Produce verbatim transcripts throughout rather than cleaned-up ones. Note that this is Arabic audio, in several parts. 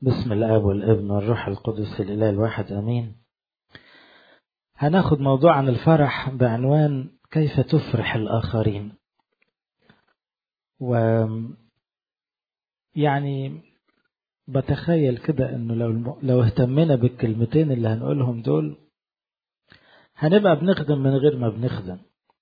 بسم الآب والابن والروح القدس الإله الواحد أمين. هناخد موضوع عن الفرح بعنوان كيف تفرح الآخرين. و يعني بتخيل كده إنه لو لو اهتمنا بالكلمتين اللي هنقولهم دول هنبقى بنخدم من غير ما بنخدم،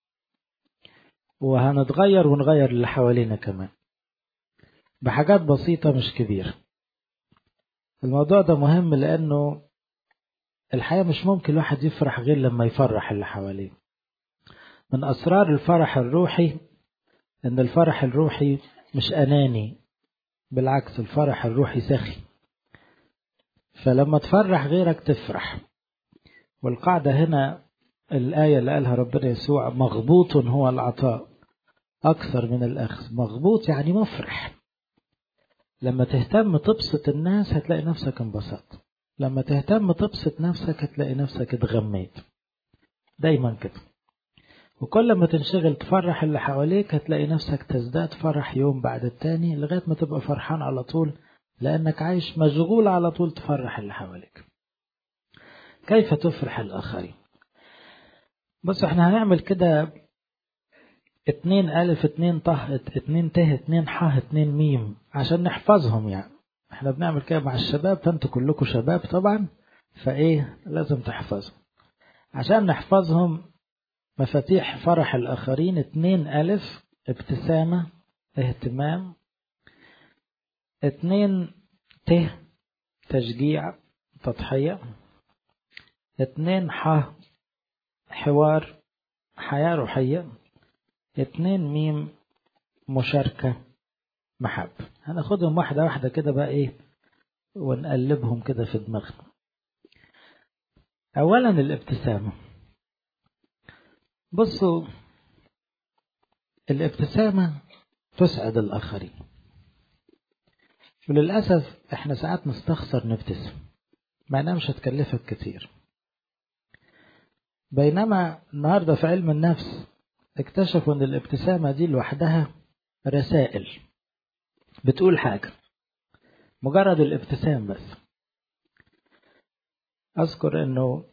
وهنتغير ونغير اللي حوالينا كمان بحاجات بسيطة مش كبيرة. الموضوع ده مهم لأنه الحقيقة مش ممكن الواحد يفرح غير لما يفرح اللي حواليه. من أسرار الفرح الروحي إن الفرح الروحي مش أناني، بالعكس الفرح الروحي سخي. فلما تفرح غيرك تفرح. والقاعدة هنا الآية اللي قالها ربنا يسوع: مغبوط هو العطاء أكثر من الأخذ. مغبوط يعني مفرح. لما تهتم تبسط الناس هتلاقي نفسك انبسطت، لما تهتم تبسط نفسك هتلاقي نفسك اتغميت. دايما كده. وكل ما تنشغل تفرح اللي حواليك هتلاقي نفسك تزداد فرح يوم بعد التاني لغاية ما تبقى فرحان على طول، لأنك عايش مشغول على طول تفرح اللي حواليك. كيف تفرح الآخرين؟ بص، احنا هنعمل كده اتنين ألف اتنين طه اتنين ته اتنين حاه اتنين ميم عشان نحفظهم. يعني احنا بنعمل كده مع الشباب، فانتوا كلكم شباب طبعا، فايه لازم تحفظهم عشان نحفظهم. مفاتيح فرح الآخرين: اتنين ألف ابتسامة اهتمام، اتنين ته تشجيع تضحية، اتنين ح حوار حياة روحية، اتنين ميم مشاركة محبة. هناخدهم واحدة واحدة كده بقى ايه ونقلبهم كده في دماغنا. اولا الابتسامة. بصوا، الابتسامة تسعد الآخرين، وللأسف احنا ساعات نستخسر نبتسم مع انها مش هتكلفك كتير. بينما النهاردة في علم النفس اكتشفوا ان الابتسامة دي لوحدها رسائل بتقول حاجة، مجرد الابتسام بس. اذكر انه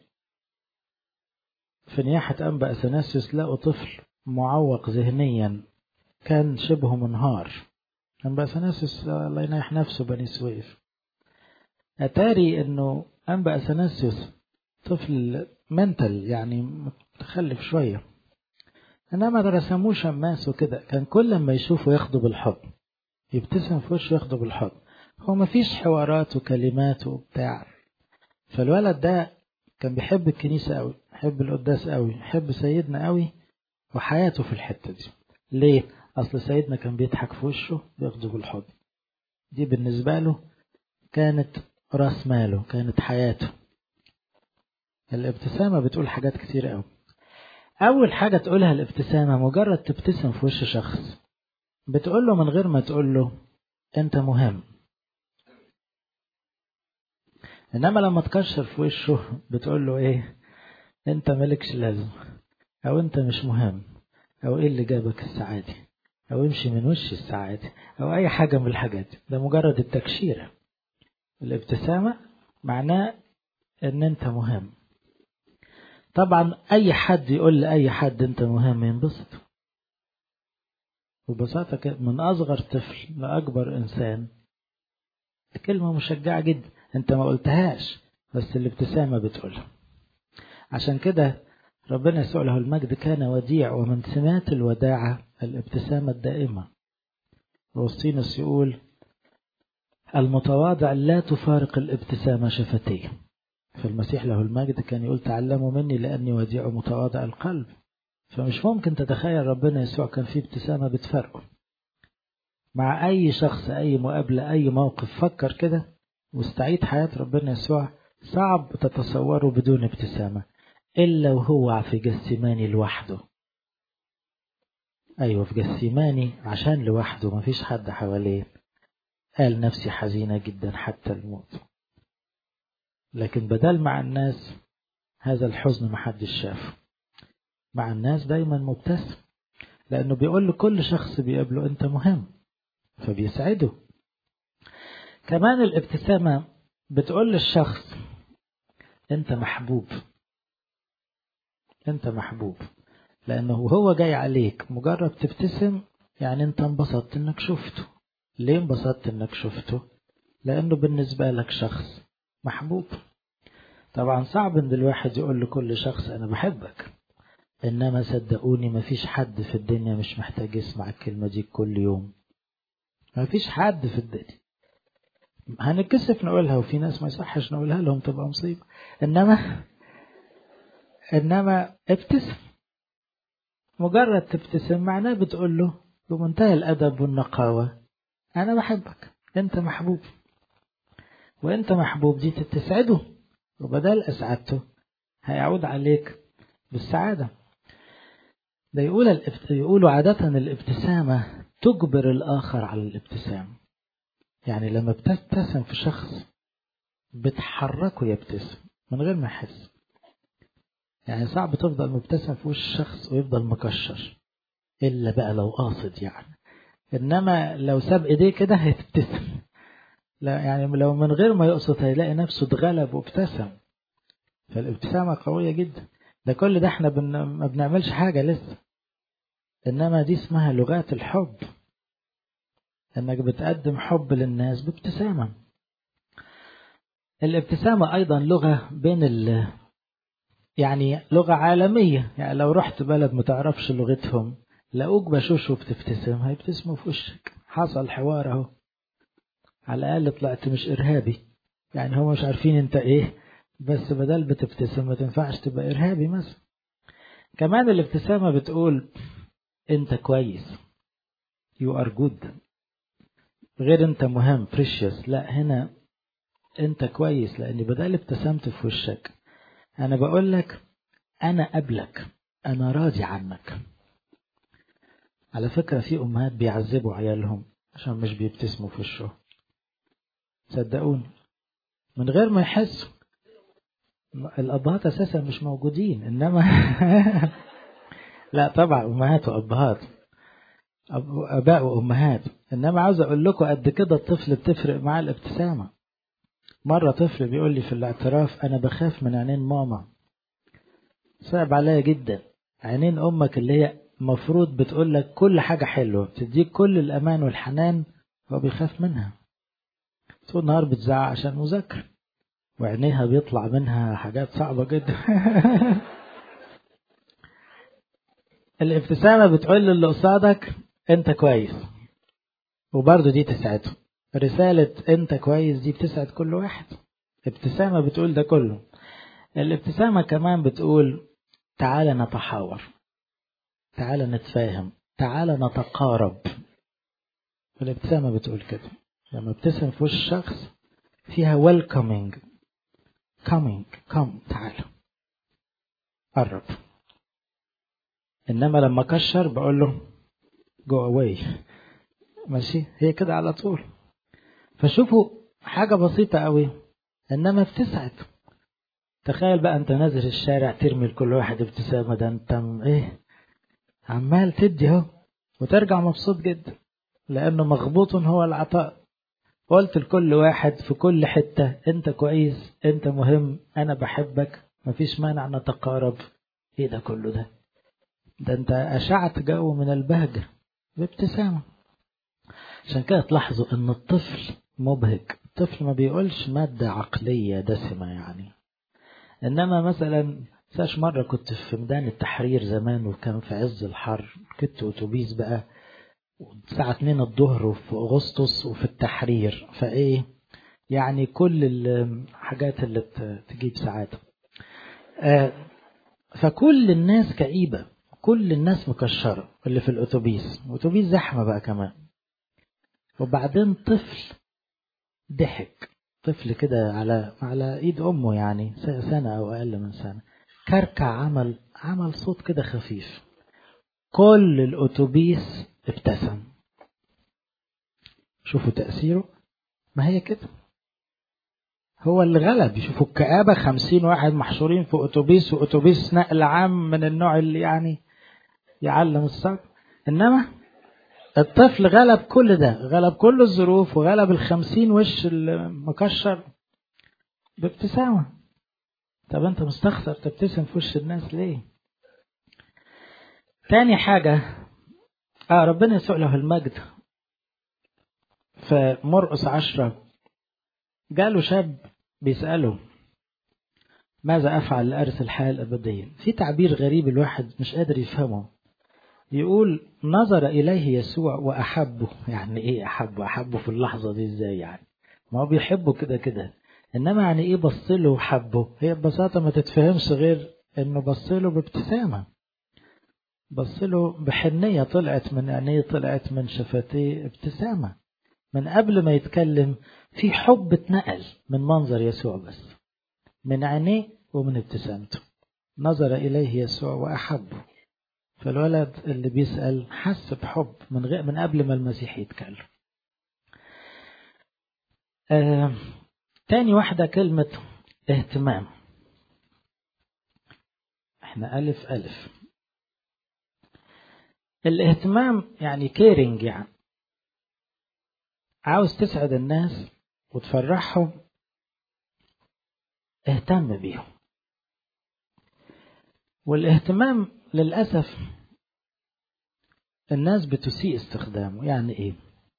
في نياحة أنبا أثناسيوس لقوا طفل معوق ذهنيا كان شبه منهار. أنبا أثناسيوس الله يناح نفسه بني سويف. أتاري انه أنبا أثناسيوس طفل منتل، يعني متخلف شوية، انما رسموه شماس وكده، كان كل ما يشوفه ياخده بالحضن، يبتسم في وشه ياخده بالحضن. هو مفيش حوارات وكلمات وبتاع. فالولد ده كان بيحب الكنيسة قوي، يحب القداس قوي، يحب سيدنا قوي، وحياته في الحتة دي. ليه؟ اصل سيدنا كان بيضحك في وشه بياخده بالحضن. دي بالنسبة له كانت راس ماله، كانت حياته. الابتسامة بتقول حاجات كتير قوي. اول حاجة تقولها الابتسامة مجرد تبتسم في وش شخص، بتقول له من غير ما تقول له انت مهم. انما لما تكشر في وشه بتقول له ايه؟ انت مالكش لازم، او انت مش مهم، او ايه اللي جابك السعادة، او امشي من وش السعادة، او اي حاجة من الحاجات. ده مجرد التكشيرة. الابتسامة معناه ان انت مهم. طبعا اي حد يقول لأي حد انت مهم ينبسط. وببساطة كده من اصغر طفل لاكبر انسان كلمة مشجعة جدا، انت ما قلتهاش بس الابتسامة بتقولها. عشان كده ربنا يسوع له المجد كان وديع، ومن سمات الوداعة الابتسامة الدائمة. أوسطينوس يقول: المتواضع لا تفارق الابتسامة شفتيه. فالمسيح له المجد كان يقول: تعلموا مني لأني وديع متواضع القلب. فمش ممكن تتخيل ربنا يسوع كان فيه ابتسامة بتفرقه مع أي شخص، أي مقابلة، أي موقف. فكر كده واستعيد حياة ربنا يسوع، صعب تتصوره بدون ابتسامة، إلا وهو في جسيماني لوحده. أيوة في جسيماني عشان لوحده مفيش حد حواليه، قال نفسي حزينة جدا حتى الموت. لكن بدل مع الناس هذا الحزن محدش شافه. مع الناس دايما مبتسم، لأنه بيقول لكل شخص بيقابله أنت مهم، فبيسعده. كمان الابتسامة بتقول للشخص انت محبوب، انت محبوب، لانه هو جاي عليك مجرد تبتسم يعني انت انبسطت انك شفته. ليه انبسطت انك شفته؟ لانه بالنسبة لك شخص محبوب. طبعا صعب ان الواحد يقول لكل شخص انا بحبك، انما صدقوني مفيش حد في الدنيا مش محتاج يسمع الكلمة دي كل يوم. مفيش حد في الدنيا. هنتكسف نقولها، وفي ناس ما يصحش نقولها لهم تبقى مصيبة، انما انما ابتسم. مجرد تبتسم معناه بتقول له بمنتهى الادب والنقاوة انا بحبك، انت محبوب. وانت محبوب دي تسعده، وبدل اسعدته هيعود عليك بالسعادة. ده يقول الابت... يقولوا عادة الابتسامة تجبر الآخر على الابتسام. يعني لما بتبتسم في شخص بتحركه يبتسم من غير ما يحس. يعني صعب تفضل مبتسم في وش شخص ويفضل مكشر، إلا بقى لو قاصد يعني. إنما لو ساب إيديه كده هيبتسم. لا يعني لو من غير ما يقصد هيلاقي نفسه اتغلب وابتسم. فالابتسامة قوية جدا. ده كل ده احنا بن... ما بنعملش حاجة لسه، إنما دي اسمها لغات الحب، إنك بتقدم حب للناس بابتسامة. الابتسامة أيضا لغة بين ال يعني لغة عالمية. يعني لو رحت بلد متعرفش لغتهم لقوك بشوش وبتبتسم هيبتسموا في وشك. حصل حوار اهو، على الأقل طلعت مش إرهابي. يعني هم مش عارفين انت ايه، بس بدل بتبتسم ما تنفعش تبقى إرهابي مثلا. كمان الابتسامة بتقول انت كويس، you are good، غير انت مهم precious. لا، هنا انت كويس، لاني بدل ابتسمت في وشك انا بقول لك انا قبلك، انا راضي عنك. على فكرة في امهات بيعذبوا عيالهم عشان مش بيبتسموا في وشه، صدقوني من غير ما يحسوا. الابهات اساسا مش موجودين، انما لا طبعا امهات وابهات، اباء وامهات. انما عاوز اقول لكم قد كده الطفل بتفرق معاه الابتسامة. مرة طفل بيقول لي في الاعتراف انا بخاف من عينين ماما، صعب عليا جدا. عينين امك اللي هي مفروض بتقول لك كل حاجة حلوة، بتديك كل الامان والحنان، هو بيخاف منها. طول النهار بتزعق عشان مذاكرة، وعينيها بيطلع منها حاجات صعبة جدا. الابتسامة بتقول للي قصادك انت كويس، وبرضه دي تسعده. رسالة انت كويس دي بتسعد كل واحد. ابتسامة بتقول ده كله. الابتسامة كمان بتقول تعالى نتحاور، تعالى نتفاهم، تعالى نتقارب. الابتسامة بتقول كده. لما ابتسم في وش شخص فيها welcoming، coming come، تعالى قرب. انما لما كشر بقول له go away، ماشي، هي كده على طول. فشوفوا حاجة بسيطة قوي انما بتسعد. تخيل بقى انت نازل الشارع ترمي لكل واحد ابتسامة، ده انت ايه عمال تدي اهو، وترجع مبسوط جدا لانه مغبوط هو العطاء. قلت لكل واحد في كل حتة انت كويس، انت مهم، انا بحبك، مفيش مانع نتقارب. ايه ده كله ده؟ ده انت اشعت جو من البهجة بابتسامة. عشان كده تلاحظوا ان الطفل مبهج. الطفل ما بيقولش مادة عقلية دسمة يعني. انما مثلا ساش مرة كنت في ميدان التحرير زمان، وكان في عز الحر، كنت اتوبيس بقى الساعة اتنين الظهر وفي أغسطس وفي التحرير، فإيه يعني كل الحاجات اللي تجيب سعادة. آه فكل الناس كئيبة، كل الناس مكشرة اللي في الأتوبيس، أتوبيس زحمة بقى كمان. وبعدين طفل ضحك، طفل كده على على إيد أمه، يعني سنة أو أقل من سنة، كركع، عمل عمل صوت كده خفيف، كل الأتوبيس ابتسم. شوفوا تأثيره. ما هي كده، هو اللي غلب. يشوفوا الكآبة، خمسين واحد محشورين في أتوبيس، وأتوبيس نقل عام من النوع اللي يعني يعلم الصبر. إنما الطفل غلب كل ده، غلب كل الظروف، وغلب الخمسين وش المكشر بابتسامة. طب انت مستخسر تبتسم في وش الناس ليه؟ تاني حاجة، اه ربنا يسوع له المجد، فمرقس عشرة جاله شاب بيسأله ماذا أفعل لأرث الحياة الأبدية؟ في تعبير غريب الواحد مش قادر يفهمه. يقول نظر إليه يسوع وأحبه. يعني إيه أحبه؟ أحبه في اللحظة دي إزاي يعني؟ ما هو بيحبه كده كده، إنما يعني إيه بصله وحبه؟ هي ببساطة ما تتفهمش غير إنه بصله بابتسامة، بصله بحنية طلعت من عينيه، طلعت من شفتيه ابتسامة. من قبل ما يتكلم في حب اتنقل من منظر يسوع، بس من عينيه ومن ابتسامته. نظر إليه يسوع وأحبه. فالولد اللي بيسأل حس بحب من غير من قبل ما المسيح يتكلم. آه، تاني واحدة كلمة اهتمام. احنا ألف ألف. الاهتمام يعني كيرينج، يعني عاوز تسعد الناس وتفرحهم، اهتم بيهم. والاهتمام للأسف الناس بتسيء استخدامه. يعني ايه؟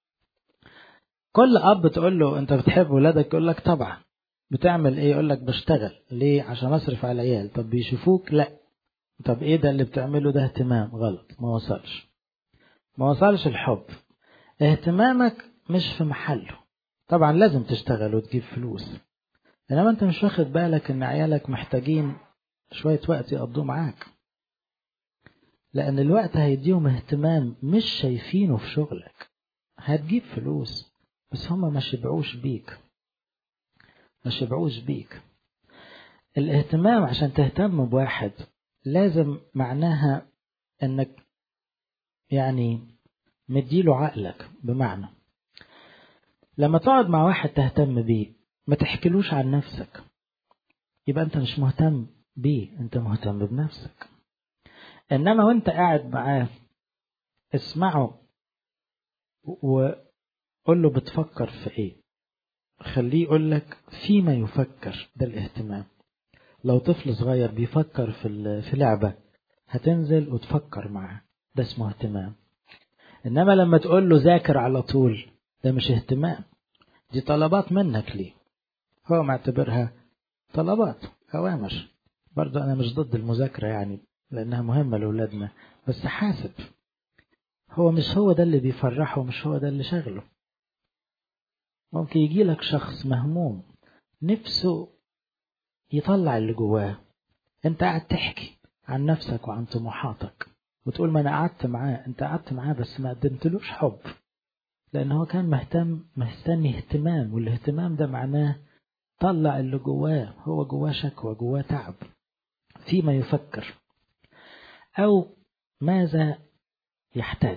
كل أب تقول له أنت بتحب ولادك يقول لك طبعا. بتعمل إيه؟ يقول لك بشتغل. ليه؟ عشان أصرف على العيال. طب بيشوفوك؟ لا. طب إيه ده اللي بتعمله ده؟ اهتمام. غلط، ما وصلش ما وصلش الحب. اهتمامك مش في محله. طبعا لازم تشتغل وتجيب فلوس، إنما أنت مش واخد بالك إن عيالك محتاجين شوية وقت يقضوا معاك، لأن الوقت هيديهم اهتمام مش شايفينه في شغلك. هتجيب فلوس بس هم ما شبعوش بيك، ما شبعوش بيك. الاهتمام عشان تهتم بواحد لازم معناها انك يعني مديله عقلك. بمعنى لما تقعد مع واحد تهتم بيه ما تحكيلوش عن نفسك، يبقى انت مش مهتم بيه، انت مهتم بنفسك. انما وانت قاعد معاه اسمعه وقول له بتفكر في ايه، خليه يقول لك فيما يفكر. ده الاهتمام. لو طفل صغير بيفكر في في لعبة هتنزل وتفكر معاه، ده اسمه اهتمام. انما لما تقول له ذاكر على طول ده مش اهتمام، دي طلبات منك ليه، هو معتبرها طلبات اوامر. برضو انا مش ضد المذاكرة يعني، لانها مهمة لأولادنا، بس حاسب هو مش هو ده اللي بيفرحه، مش هو ده اللي شغله. ممكن يجي لك شخص مهموم نفسه يطلع اللي جواه، انت قاعد تحكي عن نفسك وعن طموحاتك وتقول ما انا قعدت معاه. انت قعدت معاه بس ما قدمتلوش حب، لان هو كان مهتم مستني اهتمام، والاهتمام ده معناه طلع اللي جواه. هو جواه شكوى، جواه تعب، فيما يفكر او ماذا يحتاج.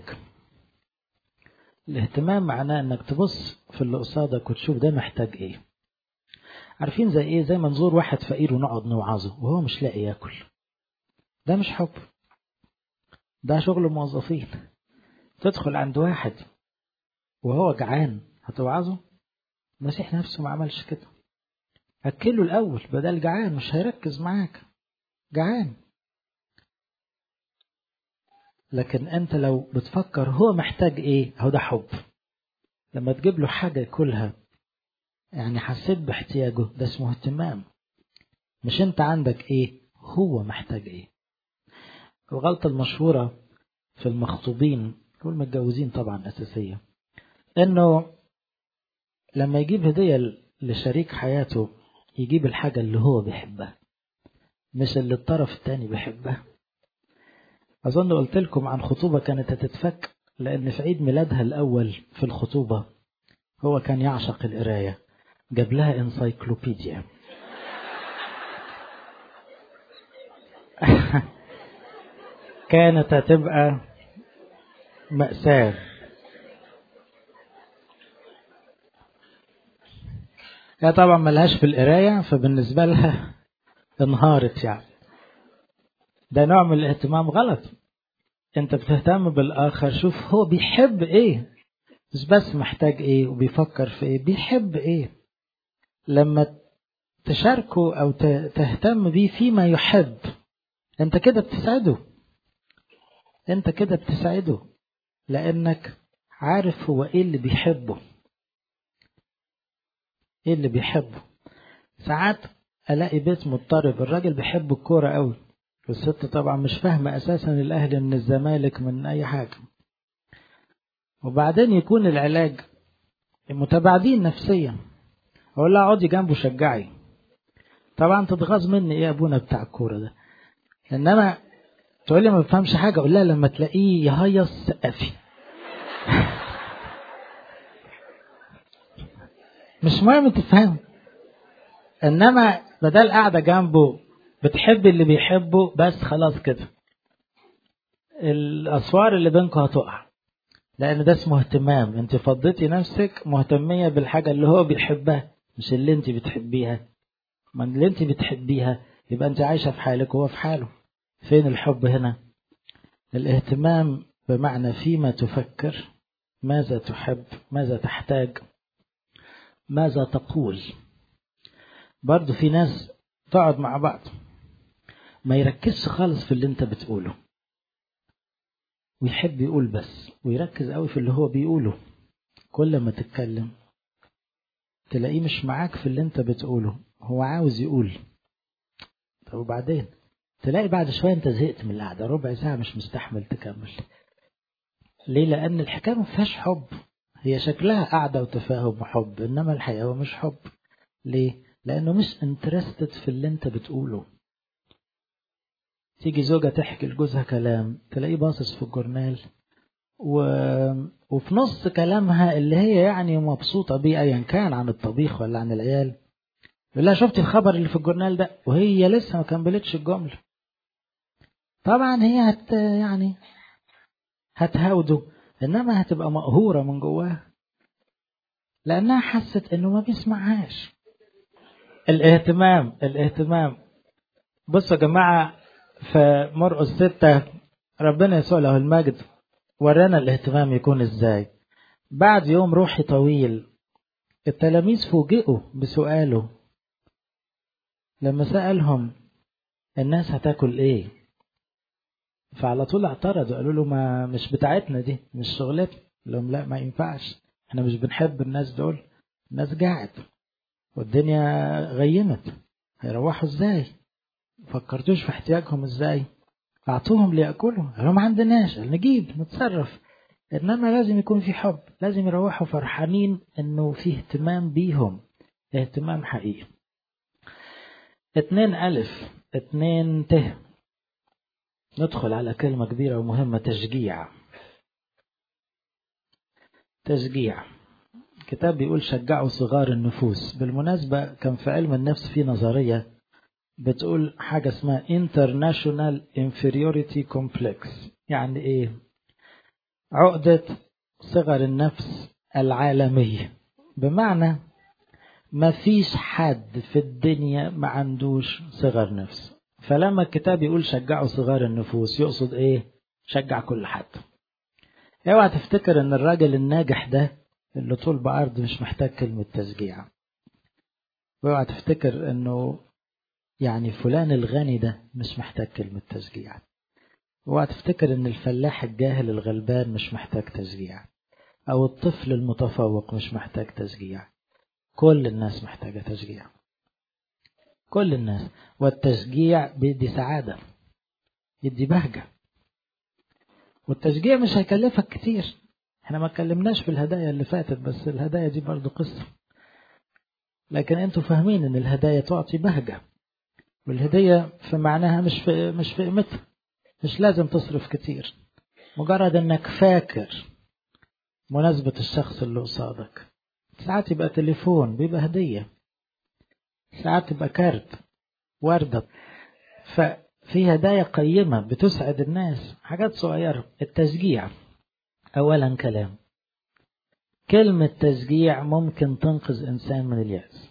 الاهتمام معناه انك تبص في اللي قصادك وتشوف ده محتاج ايه. عارفين زي ايه؟ زي منظور واحد فقير ونقعد نوعظه وهو مش لاقي ياكل. ده مش حب، ده شغل موظفين. تدخل عند واحد وهو جعان هتوعظه؟ المسيح نفسه ما عملش كده. أكله الأول بدل جعان، مش هيركز معاك جعان. لكن أنت لو بتفكر هو محتاج إيه، هو ده حب. لما تجيب له حاجة يأكلها يعني حسيت باحتياجه، ده اسمه اهتمام. مش أنت عندك إيه، هو محتاج إيه. الغلطة المشهورة في المخطوبين والمتجوزين طبعا أساسية، إنه لما يجيب هدية لشريك حياته يجيب الحاجة اللي هو بيحبها مش اللي الطرف التاني بيحبها. أظن قلت لكم عن خطوبة كانت هتتفك لأن في عيد ميلادها الأول في الخطوبة هو كان يعشق القراية، جاب لها انسايكلوبيديا. كانت هتبقى مأساة. هي طبعا ملهاش في القراية، فبالنسبة لها انهارت يعني. ده نوع من الاهتمام غلط. انت بتهتم بالآخر، شوف هو بيحب ايه، مش بس محتاج ايه وبيفكر في ايه، بيحب ايه. لما تشاركه او تهتم بيه فيما يحب، انت كده بتسعده، انت كده بتسعده، لانك عارف هو ايه اللي بيحبه، ايه اللي بيحبه. ساعات الاقي بيت مضطرب، الراجل بيحب الكورة قوي، والست طبعا مش فاهمة اساسا الاهلي من الزمالك من اي حاجة، وبعدين يكون العلاج متباعدين نفسيا، اقول لها اقعدي جنبه شجعي، طبعا تتغاظ مني، ايه يا ابونا بتاع الكورة ده، انما تقول لي ما بفهمش حاجة، اقول لها لما تلاقيه يهيص سقفي. مش مهم تفهم، انما بدل قاعدة جنبه بتحب اللي بيحبه، بس خلاص كده الاسوار اللي بينكم هتقع، لان ده اسمه اهتمام، انت فضيتي نفسك مهتمية بالحاجة اللي هو بيحبها مش اللي انت بتحبيها. من اللي انت بتحبيها يبقى انت عايشة في حالك وهو في حاله. فين الحب هنا؟ الاهتمام بمعنى فيما تفكر، ماذا تحب، ماذا تحتاج، ماذا تقول. برضو في ناس تقعد مع بعض ما يركزش خالص في اللي انت بتقوله، ويحب يقول بس، ويركز قوي في اللي هو بيقوله. كل ما تتكلم تلاقيه مش معاك في اللي انت بتقوله، هو عاوز يقول. طب وبعدين تلاقي بعد شوية انت زهقت من القعدة، ربع ساعة مش مستحمل تكمل. ليه؟ لأن الحكاية ما فيهاش حب، هي شكلها قعدة وتفاهم وحب، إنما الحقيقة هو مش حب. ليه؟ لأنه مش انترستد في اللي انت بتقوله. تيجي زوجة تحكي لجوزها كلام، تلاقيه باصص في الجورنال، و... وفي نص كلامها اللي هي يعني مبسوطة بيه أيا كان، عن الطبيخ ولا عن العيال، يقول لها شفتي الخبر اللي في الجورنال ده، وهي لسه ما كملتش الجملة. طبعا هي هت يعني هتهاوده، إنما هتبقى مقهورة من جواها لأنها حست إنه ما بيسمعهاش. الاهتمام الاهتمام بصوا يا جماعة، في مرقس ستة ربنا يسوع له المجد ورانا الاهتمام يكون ازاي. بعد يوم روحي طويل التلاميذ فوجئوا بسؤاله، لما سألهم الناس هتاكل ايه، فعلى طول اعترضوا، قالوا له ما مش بتاعتنا دي، مش شغلتنا. لهم لا ما ينفعش، احنا مش بنحب الناس دول، الناس قاعد والدنيا غيمت، هيروحوا ازاي؟ فكرتوش في احتياجهم ازاي؟ اعطوهم ليأكلوا، قالوا ما عندناش، نجيب نتصرف. انما لازم يكون في حب، لازم يروحوا فرحانين انه في اهتمام بيهم، اهتمام حقيقي. اتنين الف اتنين ته، ندخل على كلمة كبيرة ومهمة، تشجيع. تشجيع، كتاب بيقول شجعوا صغار النفوس. بالمناسبة كان في علم النفس في نظرية بتقول حاجة اسمها International Inferiority Complex. يعني ايه؟ عقدة صغر النفس العالمية، بمعنى ما فيش حد في الدنيا ما عندوش صغر نفس. فلما الكتاب يقول شجعوا صغار النفوس يقصد ايه؟ شجع كل حد. اوعى تفتكر ان الراجل الناجح ده اللي طول بعرض مش محتاج كلمة تشجيع، واوعى تفتكر انه يعني فلان الغني ده مش محتاج كلمة تشجيع، واوعى تفتكر ان الفلاح الجاهل الغلبان مش محتاج تشجيع، او الطفل المتفوق مش محتاج تشجيع. كل الناس محتاجة تشجيع، كل الناس. والتشجيع بيدي سعادة، يدي بهجة، والتشجيع مش هيكلفك كتير. احنا ما اتكلمناش في الهدايا اللي فاتت، بس الهدايا دي برضو قصة، لكن انتوا فاهمين ان الهدايا تعطي بهجة، والهدية في معناها مش في مش في قيمتها، مش لازم تصرف كتير، مجرد انك فاكر مناسبة الشخص اللي قصادك. ساعات يبقى تليفون بيبقى هدية، ساعات تبقى كارت، وردة. ففي هدايا قيمة بتسعد الناس، حاجات صغيرة. التشجيع أولا كلام، كلمة تشجيع ممكن تنقذ إنسان من اليأس،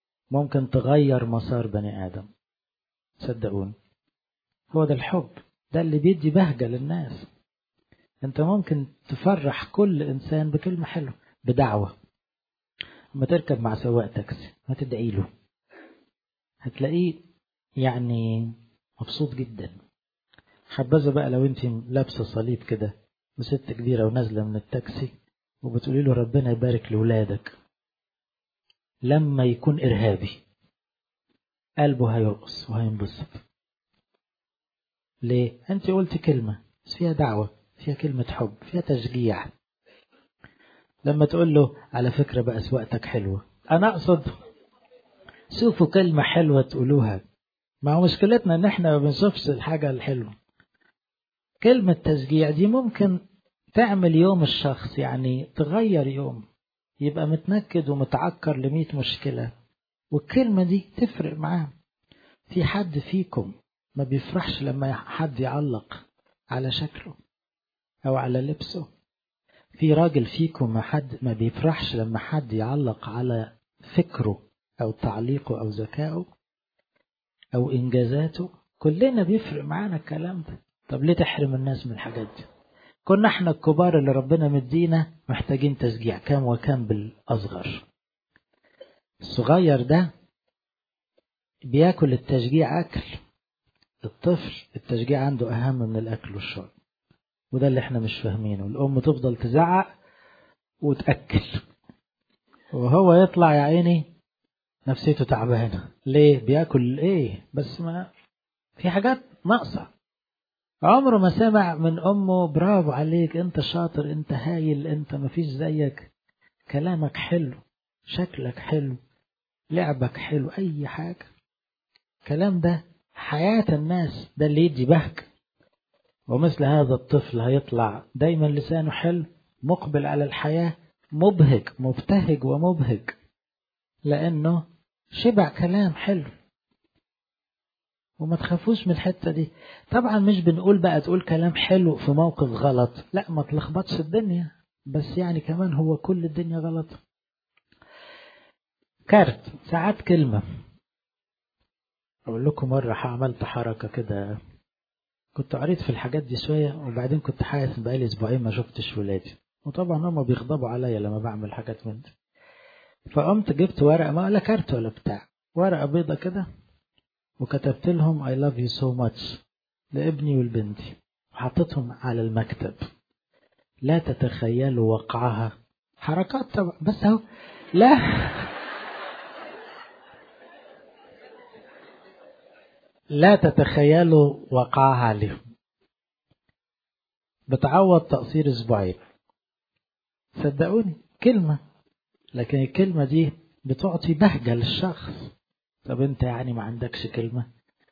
ممكن تغير مسار بني آدم، صدقون. هو ده الحب، ده اللي بيدي بهجة للناس. انت ممكن تفرح كل انسان بكلمة حلوة، بدعوة. لما تركب مع سواق تاكسي ما تدعي له، هتلاقيه يعني مبسوط جدا. حبذا بقى لو انت لابسة صليب كده وست كبيرة ونازلة من التاكسي وبتقولي له ربنا يبارك لولادك، لما يكون إرهابي قلبه هيرقص وهينبسط. ليه؟ انت قلت كلمة بس فيها دعوة، فيها كلمة حب، فيها تشجيع. لما تقول له على فكرة بقى سواقتك حلوة، أنا أقصد شوفوا كلمة حلوة تقولوها. ما هو مشكلتنا إن إحنا ما بنشوفش الحاجة الحلوة. كلمة تشجيع دي ممكن تعمل يوم الشخص، يعني تغير يوم، يبقى متنكد ومتعكر لمية مشكلة، والكلمة دي تفرق معاه. في حد فيكم ما بيفرحش لما حد يعلق على شكله أو على لبسه؟ في راجل فيكم ما حد ما بيفرحش لما حد يعلق على فكره أو تعليقه أو ذكائه أو إنجازاته؟ كلنا بيفرق معانا الكلام ده. طب ليه تحرم الناس من الحاجات دي؟ كنا احنا الكبار اللي ربنا مدينا محتاجين تشجيع كام وكام بالأصغر. الصغير ده بياكل التشجيع أكل، الطفل التشجيع عنده أهم من الأكل والشرب، وده اللي احنا مش فاهمينه. الأم تفضل تزعق وتأكل وهو يطلع يا عيني نفسيته تعبانة. ليه؟ بياكل ايه؟ بس ما في حاجات ناقصة. عمره ما سمع من أمه برافو عليك، انت شاطر، انت هايل، انت مفيش زيك، كلامك حلو، شكلك حلو، لعبك حلو، اي حاجة. كلام ده حياة الناس، ده اللي يدي بهك. ومثل هذا الطفل هيطلع دايما لسانه حلو، مقبل على الحياة، مبهج، مبتهج ومبهج، لأنه شبع كلام حلو. وما تخافوش من الحتة دي. طبعا مش بنقول بقى تقول كلام حلو في موقف غلط، لا، ما تلخبطش الدنيا، بس يعني كمان هو كل الدنيا غلط. كارت ساعات كلمة. أقول لكم مرة عملت حركة كده، كنت قريت في الحاجات دي شوية وبعدين كنت حاسس بقالي أسبوعين ما شفتش ولادي، وطبعا هم بيغضبوا عليا لما بعمل حاجات من دي. فقمت جبت ورقة، ما ولا كارت ولا بتاع، ورقة بيضة كده، وكتبت لهم I love you so much لابني والبنتي، وحطيتهم على المكتب. لا تتخيلوا وقعها، حركات طبعا بس اهو، لا لا تتخيلوا وقعها عليهم. بتعوض تقصير اسبوعين، صدقوني كلمة، لكن الكلمة دي بتعطي بهجة للشخص. طب انت يعني ما عندكش كلمة؟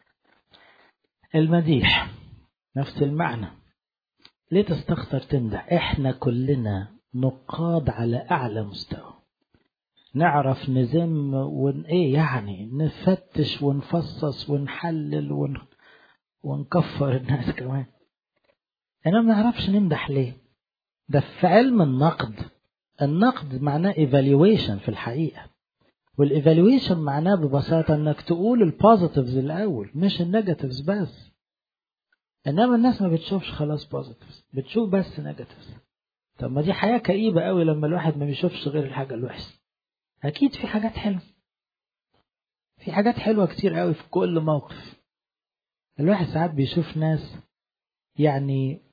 المديح نفس المعنى. ليه تستخسر تمدح؟ احنا كلنا نقاد على اعلى مستوى، نعرف نزم ون ايه يعني نفتش ونفصص ونحلل ون... ونكفر الناس كمان. انا ما نعرفش نمدح ليه؟ ده في علم النقد. النقد معناه evaluation في الحقيقة، والايفالويشن معناه ببساطة انك تقول البوزيتيفز الاول مش النيجاتيفز بس. انما الناس ما بتشوفش خلاص بوزيتيفز، بتشوف بس نيجاتيفز. طب ما دي حياة كئيبة قوي لما الواحد ما بيشوفش غير الحاجة الوحشة. اكيد في حاجات حلوة، في حاجات حلوة كتير قوي في كل موقف. الواحد ساعات بيشوف ناس يعني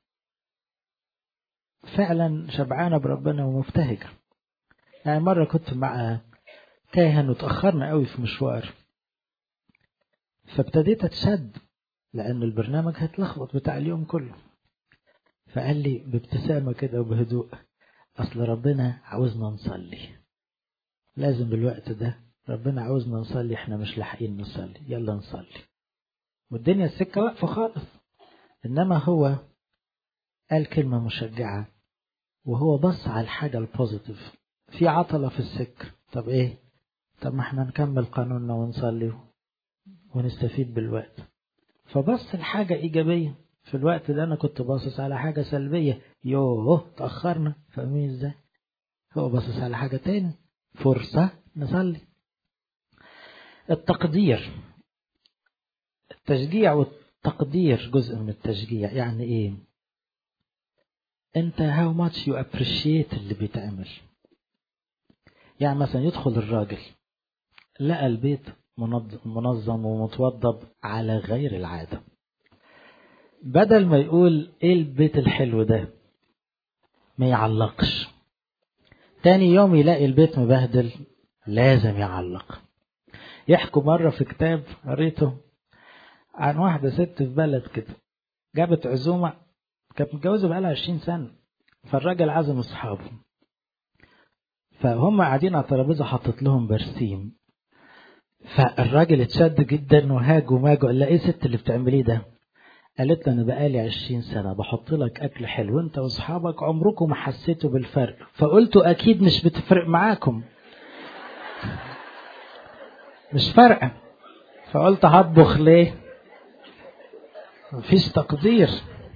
فعلا شبعانة بربنا ومبتهجة. يعني مرة كنت مع كاهن وتأخرنا قوي في مشوار، فابتديت اتشد لأن البرنامج هيتلخبط بتاع اليوم كله. فقال لي بابتسامة كده وبهدوء، أصل ربنا عاوزنا نصلي، لازم بالوقت ده ربنا عاوزنا نصلي، احنا مش لاحقين نصلي، يلا نصلي. والدنيا السكة واقفة خالص، إنما هو قال كلمة مشجعة وهو بص على الحاجة البوزيتيف. في عطلة في السكة، طب ايه؟ طب ما احنا نكمل قانوننا ونصلي ونستفيد بالوقت. فبص الحاجة إيجابية. في الوقت ده أنا كنت باصص على حاجة سلبية، يوه تأخرنا، فاهمين ازاي؟ هو باصص على حاجة تاني، فرصة نصلي. التقدير، التشجيع تقدير جزء من التشجيع. يعني ايه؟ انت how much you appreciate اللي بيتعمل. يعني مثلا يدخل الراجل لقى البيت منظم ومتوضب على غير العادة، بدل ما يقول ايه البيت الحلو ده ما يعلقش، تاني يوم يلاقي البيت مبهدل لازم يعلق. يحكوا مرة في كتاب قريته عن واحدة ست في بلد كده، جابت عزومة، كانت متجوزة بقالها عشرين سنة، فالراجل عزم أصحابه، فهم قاعدين على الترابيزة حطت لهم برسيم، فالراجل اتشد جدا وهاج وماج، قال لها ايه ست اللي بتعمليه ده؟ قالت له انا بقالي عشرين سنة بحط لك اكل حلو انت واصحابك عمركم ما حسيتوا بالفرق، فقلتوا اكيد مش بتفرق معاكم، مش فارقة، فقلت هطبخ ليه؟ مفيش تقدير.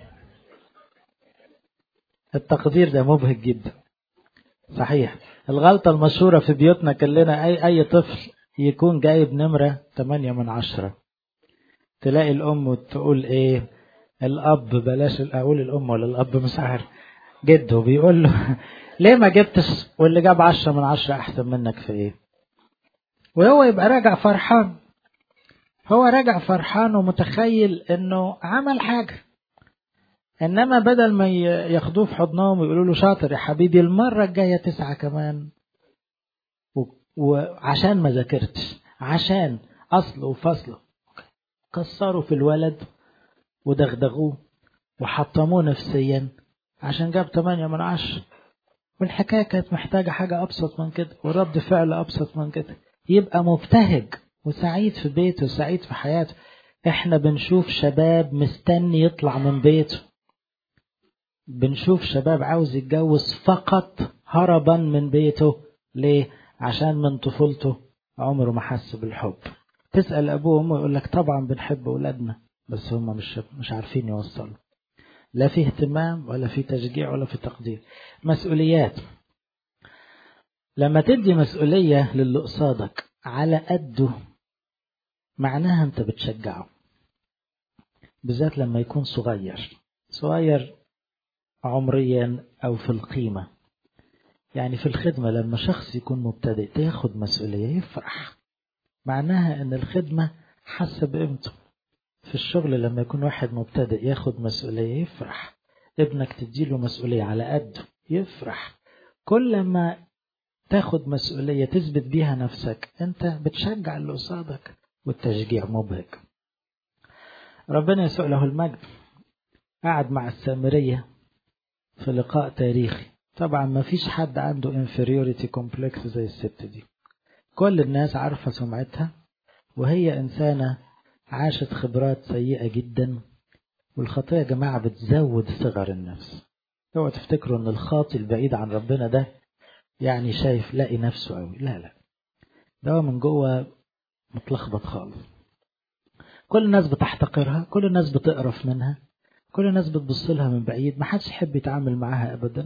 التقدير ده مبهج جدا. صحيح الغلطة المشهورة في بيوتنا كلنا، أي أي طفل يكون جايب نمرة ثمانية من عشرة، تلاقي الأم تقول إيه؟ الأب، بلاش أقول الأم ولا الأب، مش عارف، جده بيقول له ليه ما جبتش، واللي جاب عشرة من عشرة أحسن منك في إيه؟ وهو يبقى راجع فرحان، هو راجع فرحان ومتخيل إنه عمل حاجة، إنما بدل ما ياخدوه في حضنهم ويقولوا له شاطر يا حبيبي المرة الجاية تسعة كمان، وعشان ما ذاكرتش، عشان أصله وفصله، كسروا في الولد ودغدغوه وحطموه نفسيا عشان جاب ثمانية من عشرة، والحكاية كانت محتاجة حاجة أبسط من كده ورد فعل أبسط من كده، يبقى مبتهج وسعيد في بيته وسعيد في حياته. احنا بنشوف شباب مستني يطلع من بيته، بنشوف شباب عاوز يتجوز فقط هربا من بيته. ليه؟ عشان من طفولته عمره ما حس بالحب. تسأل أبوه وأمه يقول لك طبعا بنحب أولادنا، بس هم مش مش عارفين يوصلوا، لا في اهتمام ولا في تشجيع ولا في تقدير. مسؤوليات، لما تدي مسؤولية للي قصادك على قده معناها أنت بتشجعه، بالذات لما يكون صغير، صغير عمريا أو في القيمة. يعني في الخدمة لما شخص يكون مبتدئ تاخد مسؤولية يفرح، معناها أن الخدمة حسب بقيمته. في الشغل لما يكون واحد مبتدئ ياخد مسؤولية يفرح، ابنك تديله مسؤولية على قده يفرح. كل ما تاخد مسؤولية تثبت بيها نفسك أنت بتشجع اللي قصادك، والتشجيع مبهج. ربنا يسوع له المجد قعد مع السامرية في لقاء تاريخي، طبعا ما فيش حد عنده inferiority complex زي الست دي، كل الناس عارفة سمعتها، وهي إنسانة عاشت خبرات سيئة جدا، والخطية يا جماعة بتزود صغر النفس. اوعوا تفتكروا ان الخاطئ البعيد عن ربنا ده يعني شايف لاقي نفسه قوي، لا لا، ده من جوه متلخبط خالص. كل الناس بتحتقرها، كل الناس بتقرف منها، كل الناس بتبص لها من بعيد، ما حدش يحب يتعامل معاها ابدا،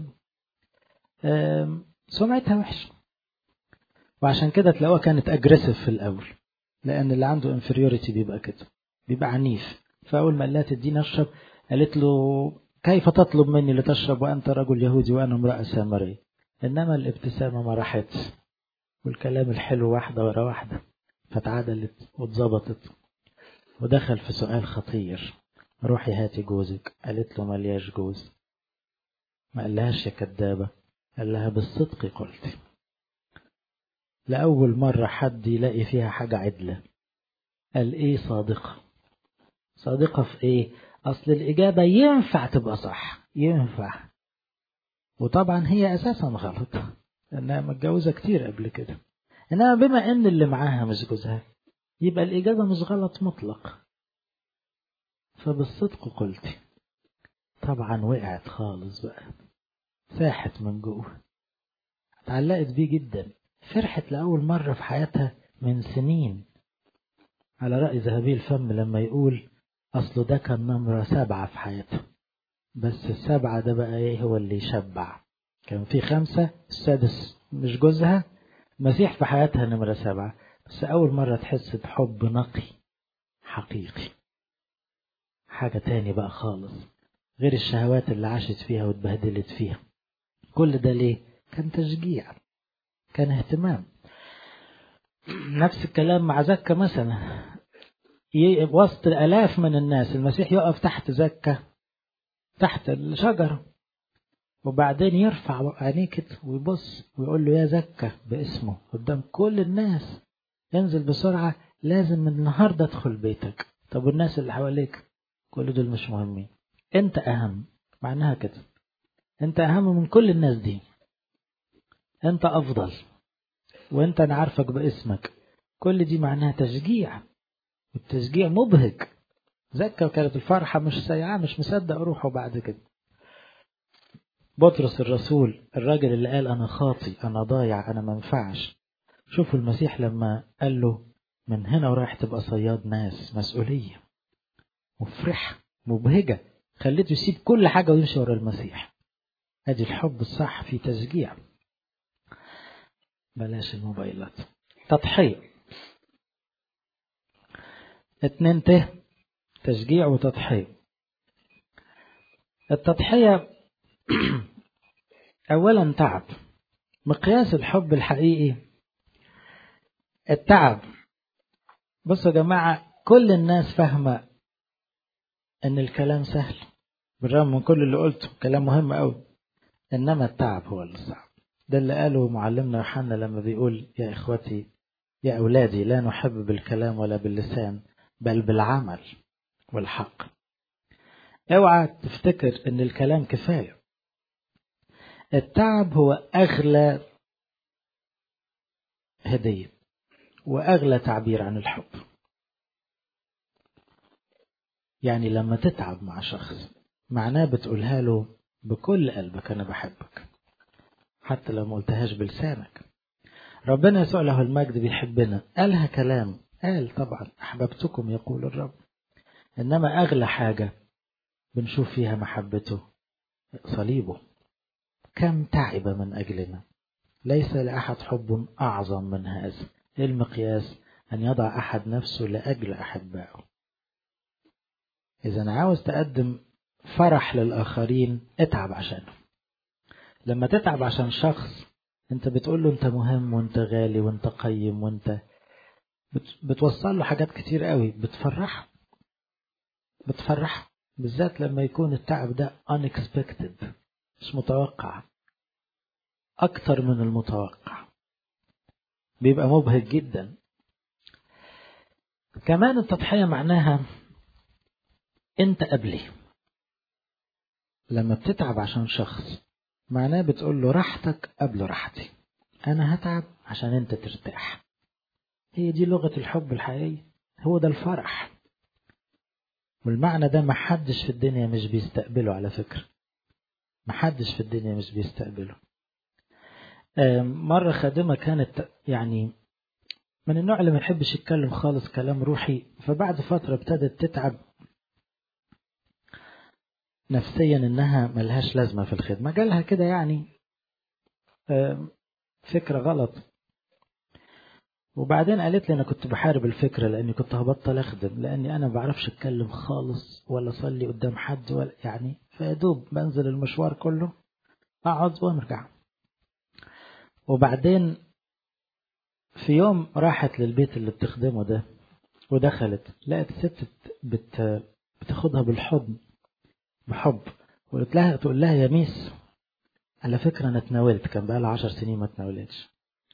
سمعتها وحشه. وعشان كده تلاقوها كانت اجريسيف في الاول، لان اللي عنده انفيريوريتي بيبقى كده، بيبقى عنيف. فاول ما قالت تديني اشرب قالت له كيف تطلب مني لتشرب وانت رجل يهودي وانا امراه سامريه؟ انما الابتسامه ما راحتش، والكلام الحلو واحده ورا واحده، فتعادلت واتظبطت. ودخل في سؤال خطير، روحي هاتي جوزك. قالت له ملياش جوز. ما قالهاش يا كدابه، قال لها بالصدق قلتي. لأول مرة حد يلاقي فيها حاجة عدلة. قال ايه صادقة؟ صادقة في ايه؟ اصل الاجابة ينفع تبقى صح، ينفع، وطبعا هي اساسا غلط انها متجوزة كتير قبل كده، انما بما ان اللي معاها مش جوزها يبقى الاجابة مش غلط مطلق. فبالصدق قلتي. طبعا وقعت خالص بقى، ساحت من جوه، اتعلقت بيه جدا، فرحت لأول مرة في حياتها من سنين. على رأي ذهبي الفم لما يقول أصله ده كان نمرة سبعة في حياتها، بس السبعة ده بقى ايه هو اللي يشبع. كان في خمسة، السادس مش جوزها، مسيح في حياتها نمرة سبعة، بس أول مرة تحس بحب نقي حقيقي. حاجة تاني بقى خالص، غير الشهوات اللي عاشت فيها واتبهدلت فيها. كل ده ليه؟ كان تشجيع، كان اهتمام. نفس الكلام مع زكا مثلا، وسط الآلاف من الناس المسيح يقف تحت زكا تحت الشجرة، وبعدين يرفع عينيه كده ويبص ويقول له يا زكا باسمه قدام كل الناس، انزل بسرعة، لازم من النهاردة ادخل بيتك. طب والناس اللي حواليك كل دول مش مهمين، انت اهم. معناها كده انت اهم من كل الناس دي، انت افضل، وانت انا عارفك باسمك. كل دي معناها تشجيع، والتشجيع مبهج. زكا كانت الفرحة مش سيئة، مش مصدق روحه بعد كده. بطرس الرسول، الراجل اللي قال أنا خاطي، أنا ضايع، أنا منفعش، شوفوا المسيح لما قال له من هنا ورايح تبقى صياد ناس، مسؤولية مفرحة مبهجة، خليته يسيب كل حاجة ويمشي ورا المسيح. هذه الحب الصح في تشجيع. بلاش الموبايلات. تضحية. اتنين ته، تشجيع وتضحية. التضحية أولا تعب. مقياس الحب الحقيقي التعب. بصوا يا جماعة، كل الناس فاهمة ان الكلام سهل، بالرغم من كل اللي قلته كلام مهم قوي، انما التعب هو اللي صعب. ده اللي قاله معلمنا يوحنا لما بيقول يا اخوتي يا اولادي لا نحب بالكلام ولا باللسان بل بالعمل والحق. اوعى تفتكر ان الكلام كفاية. التعب هو اغلى هدية واغلى تعبير عن الحب. يعني لما تتعب مع شخص معناه بتقولها له بكل قلبك أنا بحبك، حتى لو ما قلتهاش بلسانك. ربنا يسوع له المجد بيحبنا، قالها كلام، قال طبعا أحببتكم يقول الرب، إنما أغلى حاجة بنشوف فيها محبته صليبه. كم تعب من أجلنا، ليس لأحد حب أعظم من هذا. المقياس أن يضع أحد نفسه لأجل أحبائه. إذا عاوز تقدم فرح للآخرين اتعب عشانه. لما تتعب عشان شخص انت بتقول له انت مهم وانت غالي وانت قيم وانت بتوصل له حاجات كتير قوي بتفرح بتفرح بالذات لما يكون التعب ده unexpected، مش متوقع، اكتر من المتوقع، بيبقى مبهج جدا. كمان التضحية معناها انت قبلي. لما بتتعب عشان شخص معناه بتقول له راحتك قبل راحتي، انا هتعب عشان انت ترتاح. هي دي لغة الحب الحقيقي، هو ده الفرح. والمعنى ده محدش في الدنيا مش بيستقبله على فكرة، محدش في الدنيا مش بيستقبله. مرة خادمة كانت يعني من النوع اللي ما يحبش يتكلم خالص كلام روحي، فبعد فترة ابتدت تتعب نفسيا انها ملهاش لازمة في الخدمة. جالها كده يعني فكرة غلط، وبعدين قالت لي انا كنت بحارب الفكرة لاني كنت هبطل اخدم، لاني انا ما بعرفش اتكلم خالص ولا اصلي قدام حد ولا يعني، فيدوب بنزل المشوار كله اقعد ونرجع. وبعدين في يوم راحت للبيت اللي بتخدمه ده ودخلت لقت ست بت بتاخدها بالحضن بحب، وقلت لها تقول لها يا ميس على فكرة انا اتناولت، كان بقى لها عشر سنين ما اتناولتش،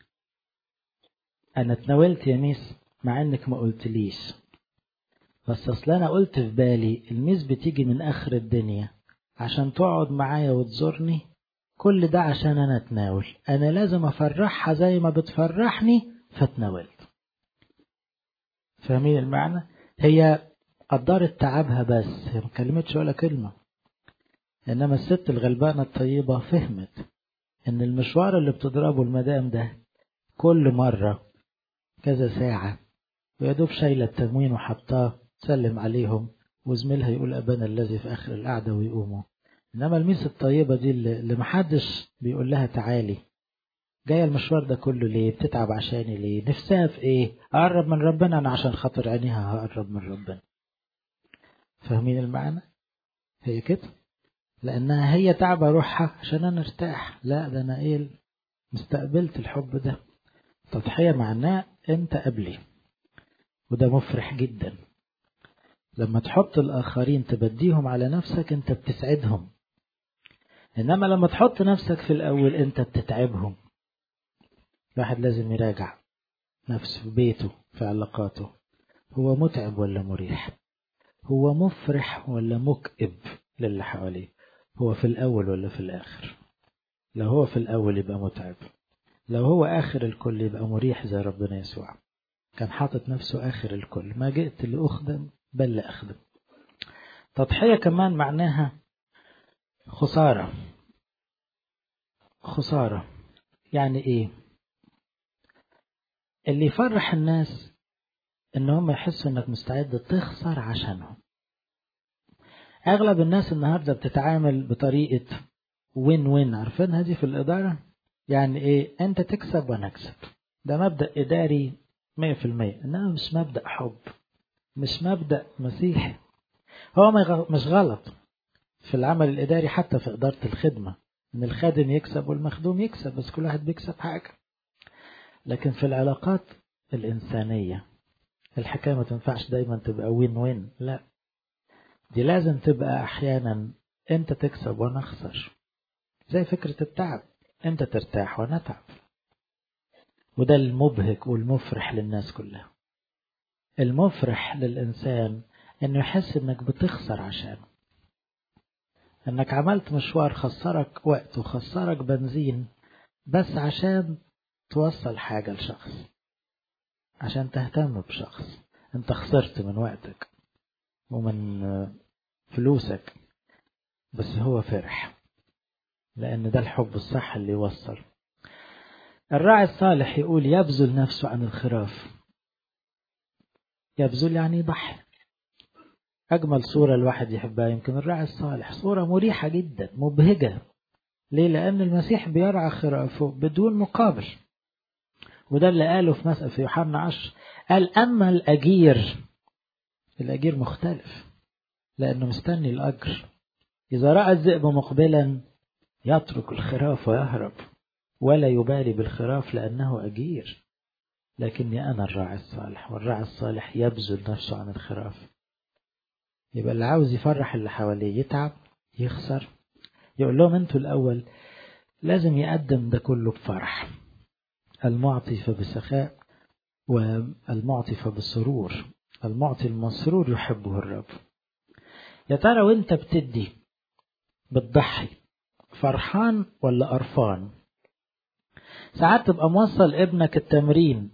انا اتناولت يا ميس مع انك ما قلتليش، بس اصل انا قلت في بالي الميس بتيجي من اخر الدنيا عشان تقعد معايا وتزورني، كل ده عشان انا اتناول، انا لازم افرحها زي ما بتفرحني فاتناولت. فاهمين المعنى؟ هي قدرت تعبها بس هي ما كلمتش ولا كلمة، انما الست الغلبانة الطيبة فهمت ان المشوار اللي بتضربه المدام ده كل مرة كذا ساعة، ويدوب شايلة التموين وحطاه تسلم عليهم وزميلها يقول أبانا الذي في آخر القعدة ويقوموا. إنما الميس الطيبة دي اللي محدش بيقول لها تعالي، جاية المشوار ده كله ليه؟ بتتعب عشاني ليه؟ نفسها في إيه؟ أقرب من ربنا، أنا عشان خاطر عينيها هقرب من ربنا. فاهمين المعنى؟ هي كده، لأنها هي تعب روحها عشان أنا ارتاح. لا، ده أنا إيه مستقبلت الحب ده. تضحية معناه أنت قبلي، وده مفرح جدا. لما تحط الآخرين تبديهم على نفسك أنت بتسعدهم، إنما لما تحط نفسك في الأول أنت بتتعبهم. الواحد لازم يراجع نفسه في بيته، في علاقاته، هو متعب ولا مريح؟ هو مفرح ولا مكئب للي حواليه؟ هو في الأول ولا في الآخر؟ لو هو في الأول يبقى متعب، لو هو آخر الكل يبقى مريح زي ربنا يسوع كان حاطط نفسه آخر الكل. ما جئت لأخدم بل لأخدم. تضحية كمان معناها خسارة. خسارة يعني إيه؟ اللي يفرح الناس إنهم يحسوا إنك مستعد تخسر عشانهم. أغلب الناس النهاردة بتتعامل بطريقة وين وين، عارفين هذه في الإدارة؟ يعني إيه؟ أنت تكسب وأنا أكسب. ده مبدأ إداري مية في المية، إنما مش مبدأ حب، مش مبدأ مسيحي. هو مش غلط في العمل الإداري، حتى في إدارة الخدمة، إن الخادم يكسب والمخدوم يكسب، بس كل واحد بيكسب حاجة. لكن في العلاقات الإنسانية الحكاية ما تنفعش دايما تبقى وين وين، لا، دي لازم تبقى أحيانا أنت تكسب وأنا أخسر. زي فكرة التعب، أنت ترتاح وأنا أتعب. وده المبهج والمفرح للناس كلها. المفرح للإنسان إنه يحس إنك بتخسر عشانه، إنك عملت مشوار خسرك وقت وخسرك بنزين بس عشان توصل حاجة لشخص، عشان تهتم بشخص. أنت خسرت من وقتك ومن فلوسك، بس هو فرح، لأن ده الحب الصح اللي يوصل. الراعي الصالح يقول يبذل نفسه عن الخراف. يبذل يعني يضحي. أجمل صورة الواحد يحبها يمكن الراعي الصالح، صورة مريحة جدا مبهجة. ليه؟ لأن المسيح بيرعى خرافه بدون مقابل. وده اللي قاله في مسألة في يوحنا عشر، قال أما الأجير، الأجير مختلف لأنه مستني الأجر. إذا رأى الذئب مقبلا يترك الخراف ويهرب ولا يبالي بالخراف لأنه أجير. لكني أنا الراعي الصالح، والراعي الصالح يبذل نفسه عن الخراف. يبقى اللي عاوز يفرح اللي حواليه يتعب يخسر، يقول لهم أنتوا الأول، لازم يقدم ده كله بفرح. المعطي فبسخاء والمعطي فبسرور. المعطي المسرور يحبه الرب. يا ترى وانت بتدي بتضحي فرحان ولا قرفان؟ ساعات تبقى موصل ابنك التمرين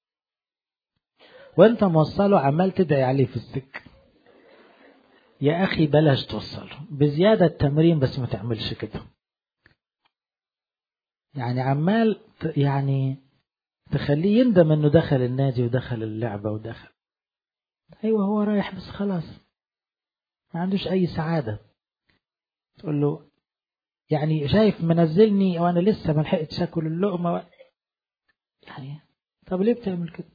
وانت موصله عمال تدعي عليه في السكة. يا أخي بلاش توصله بزيادة التمرين، بس ما تعملش كده. يعني عمال يعني تخليه يندم انه دخل النادي ودخل اللعبة ودخل، ايوه هو رايح بس خلاص ما عندوش اي سعادة. تقول له يعني شايف منزلني وانا لسه ما لحقتش اكل اللقمة و... يعني طب ليه بتعمل كده؟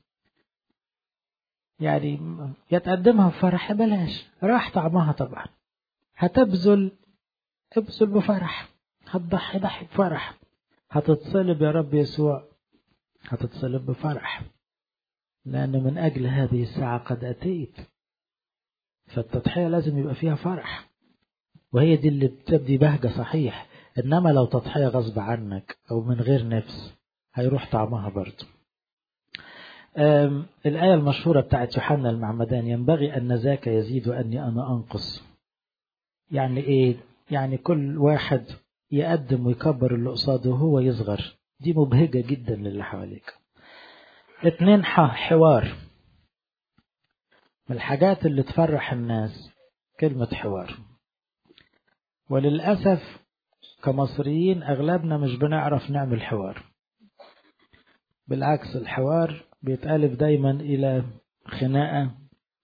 يعني يتقدمها بفرح، بلاش راح طعمها. طبعا هتبذل ابذل بفرح، هتضحي ضحي بفرح، هتتصلب يا رب يسوع هتتصلب بفرح، لأن من أجل هذه الساعة قد أتيت. فالتضحية لازم يبقى فيها فرح، وهي دي اللي بتبدي بهجة صحيح. إنما لو تضحية غصب عنك أو من غير نفس هيروح طعمها برضه. الآية المشهورة بتاعت يوحنا المعمدان، ينبغي أن ذاك يزيد وأني أنا أنقص. يعني إيه؟ يعني كل واحد يقدم ويكبر اللي قصاده وهو يصغر. دي مبهجة جدا للي حواليك. اتنين حوار. من الحاجات اللي تفرح الناس كلمة حوار. وللأسف كمصريين أغلبنا مش بنعرف نعمل حوار. بالعكس الحوار بيتقلب دايما إلى خناقة،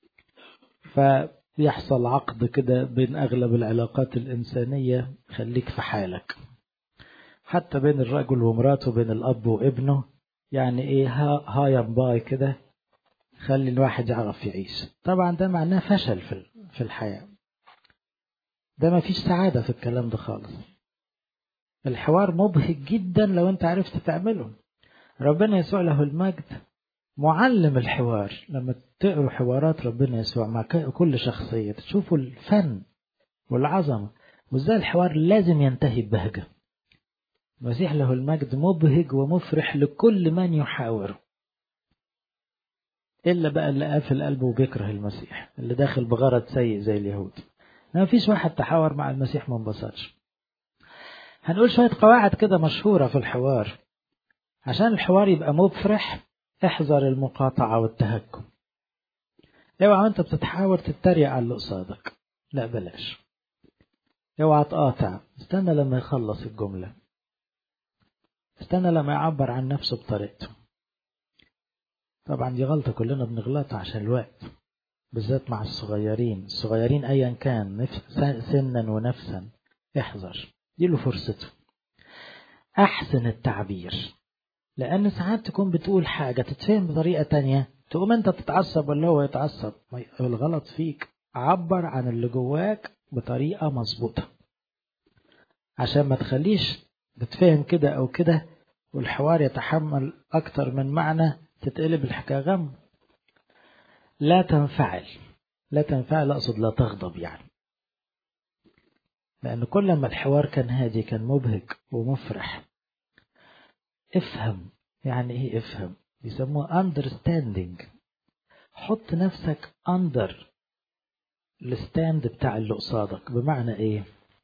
فيحصل عقد كده بين أغلب العلاقات الإنسانية، خليك في حالك. حتى بين الرجل ومراته، بين الأب وابنه، يعني إيه هاي باي كده، خلي الواحد يعرف يعيش. طبعا ده معناه فشل في في الحياة. ده ما فيش سعادة في الكلام ده خالص. الحوار مبهج جدا لو انت عرفت تعمله. ربنا يسوع له المجد معلم الحوار. لما تقروا حوارات ربنا يسوع مع كل شخصية تشوفوا الفن والعظمة وازاي الحوار لازم ينتهي ببهجة. المسيح له المجد مبهج ومفرح لكل من يحاوره، إلا بقى اللي قافل قلبه وبيكره المسيح، اللي داخل بغرض سيء زي اليهود. ما فيش واحد تحاور مع المسيح ما انبسطش. هنقول شوية قواعد كده مشهورة في الحوار عشان الحوار يبقى مفرح. احذر المقاطعة والتهكم. اوعى انت بتتحاور تتريق على اللي قصادك، لا بلاش. اوعى تقاطع، استنى لما يخلص الجملة، استنى لما يعبر عن نفسه بطريقته. طبعا دي غلطة كلنا بنغلطها عشان الوقت، بالذات مع الصغيرين. الصغيرين ايا كان سنا ونفسا احذر، ديله فرصته. احسن التعبير، لان ساعات تكون بتقول حاجة تتفهم بطريقة تانية، تقوم انت تتعصب ولا هو يتعصب. الغلط فيك، عبر عن اللي جواك بطريقة مظبوطة عشان ما تخليش تتفهم كده او كده والحوار يتحمل اكتر من معنى، تتقلب الحكاية غم. لا تنفعل، لا تنفعل اقصد لا تغضب يعني، لان كل ما الحوار كان هادي كان مبهج ومفرح. افهم، يعني ايه افهم؟ يسموه understanding. حط نفسك under الستاند بتاع اللي قصادك. بمعنى ايه؟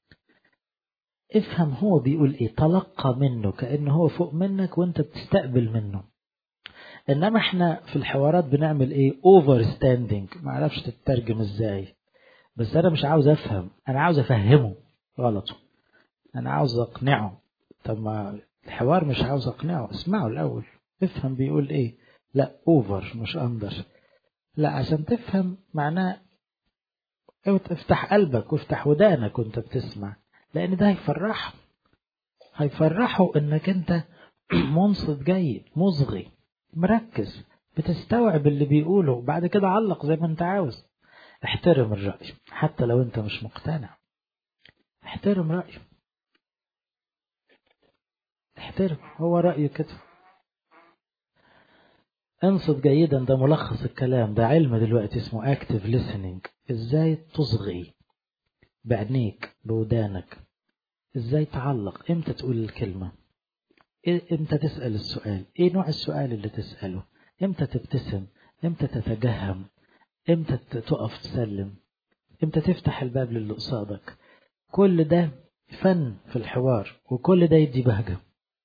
افهم هو بيقول ايه، تلقى منه كأنه هو فوق منك وانت بتستقبل منه. انما احنا في الحوارات بنعمل ايه؟ over standing. ما عرفش تترجم ازاي، بس انا مش عاوز افهم، انا عاوز افهمه غلطه، انا عاوز اقنعه. طب ما الحوار مش عاوز اقنعه، اسمعه الاول، افهم بيقول ايه. لا over مش under. لا، عشان تفهم معناه افتح قلبك وافتح ودانك وانت بتسمع، لان ده هيفرحه هيفرحه انك انت منصت جيد، مصغي، مركز، بتستوعب اللي بيقوله. بعد كده علق زي ما انت عاوز. احترم الرأي حتى لو انت مش مقتنع، احترم رأيه، احترم هو رأيه كده. انصت جيدا، ده ملخص الكلام. ده علم دلوقتي اسمه active listening. ازاي تصغي بعينيك بودانك، ازاي تعلق، امتى تقول الكلمة، امتى تسأل السؤال، ايه نوع السؤال اللي تسأله، امتى تبتسم، امتى تتجهم، امتى تقف تسلم، امتى تفتح الباب للي قصادك. كل ده فن في الحوار، وكل ده يدي بهجة،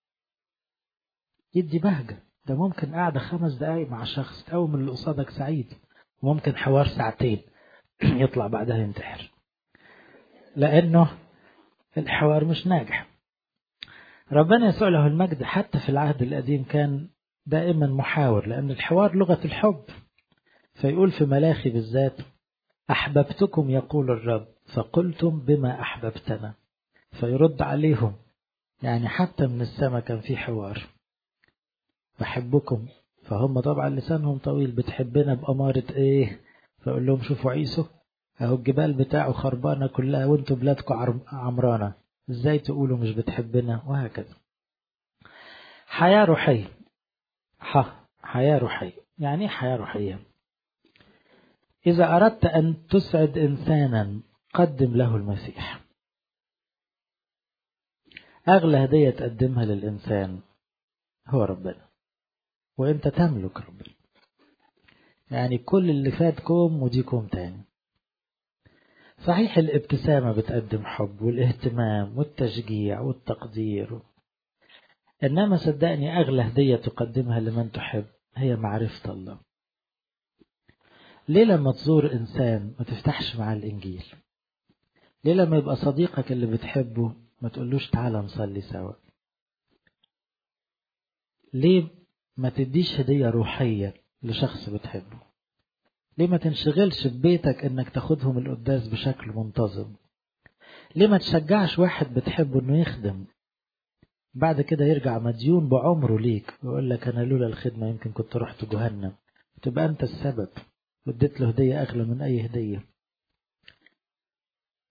يدي بهجة. ده ممكن قاعدة خمس دقايق مع شخص تقوم اللي قصادك سعيد، وممكن حوار ساعتين يطلع بعدها ينتحر لأنه الحوار مش ناجح. ربنا يسوع له المجد حتى في العهد القديم كان دائما محاور، لأن الحوار لغة الحب. فيقول في ملاخي بالذات: أحببتكم يقول الرب فقلتم بما أحببتنا. فيرد عليهم، يعني حتى من السماء كان في حوار. بحبكم، فهم طبعا لسانهم طويل، بتحبنا بأمارة ايه؟ فيقول لهم: شوفوا عيسو اهو الجبال بتاعه خربانة كلها وانتوا بلادكم عمرانة، ازاي تقولوا مش بتحبنا؟ وهكذا. حياة روحية. ح حياة روحية يعني ايه حياة روحية؟ إذا أردت أن تسعد إنسانا قدم له المسيح. أغلى هدية تقدمها للإنسان هو ربنا، وإنت تملك ربنا. يعني كل اللي فات كوم ودي كوم تاني. صحيح الابتسامة بتقدم حب والاهتمام والتشجيع والتقدير، إنما صدقني أغلى هدية تقدمها لمن تحب هي معرفة الله. ليه لما تزور إنسان ما تفتحش معاه الإنجيل؟ ليه لما يبقى صديقك اللي بتحبه ما تقولوش تعالى نصلي سوا؟ ليه ما تديش هدية روحية لشخص بتحبه؟ ليه ما تنشغلش ببيتك انك تاخدهم القداس بشكل منتظم؟ ليه ما تشجعش واحد بتحبه انه يخدم بعد كده يرجع مديون بعمره ليك ويقول لك انا لولا الخدمة يمكن كنت رحت جهنم؟ تبقى انت السبب واديت له هدية اغلى من اي هدية.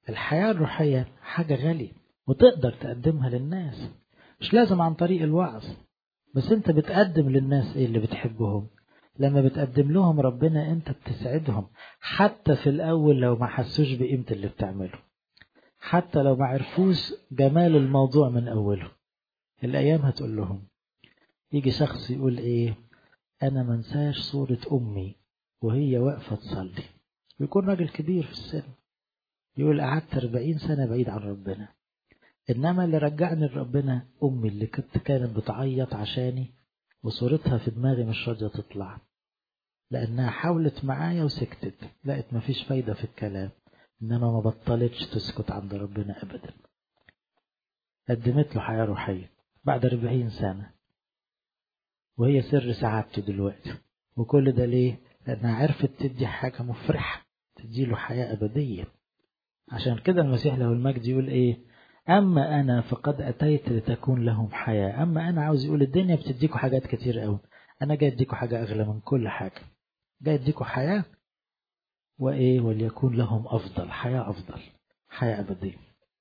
الحياة الروحية حاجة غالية وتقدر تقدمها للناس، مش لازم عن طريق الوعظ، بس انت بتقدم للناس ايه اللي بتحبهم. لما بتقدم لهم ربنا انت بتسعدهم، حتى في الاول لو ما حسوش بقيمة اللي بتعمله، حتى لو ما عرفوش جمال الموضوع من اوله، الايام هتقول لهم. يجي شخص يقول ايه، انا منساش صورة امي وهي واقفة تصلي، ويكون راجل كبير في السن، يقول قعدت أربعين سنة بعيد عن ربنا، إنما اللي رجعني لربنا أمي اللي كنت كانت بتعيط عشاني وصورتها في دماغي مش راضية تطلع، لأنها حاولت معايا وسكتت، لقت مفيش فايدة في الكلام، إنما ما بطلتش تسكت عند ربنا أبدا. قدمت له حياة روحية بعد أربعين سنة، وهي سر سعادته دلوقتي. وكل ده ليه؟ لأنها عرفت تدي حاجة مفرحة، تدي له حياة أبدية. عشان كده المسيح له المجد يقول إيه، أما أنا فقد أتيت لتكون لهم حياة. أما أنا عاوز يقول الدنيا بتديكوا حاجات كتير قوي، أنا جاي أديكوا حاجة أغلى من كل حاجة، جاي أديكوا حياة وإيه، وليكون لهم أفضل حياة، أفضل حياة أبدية.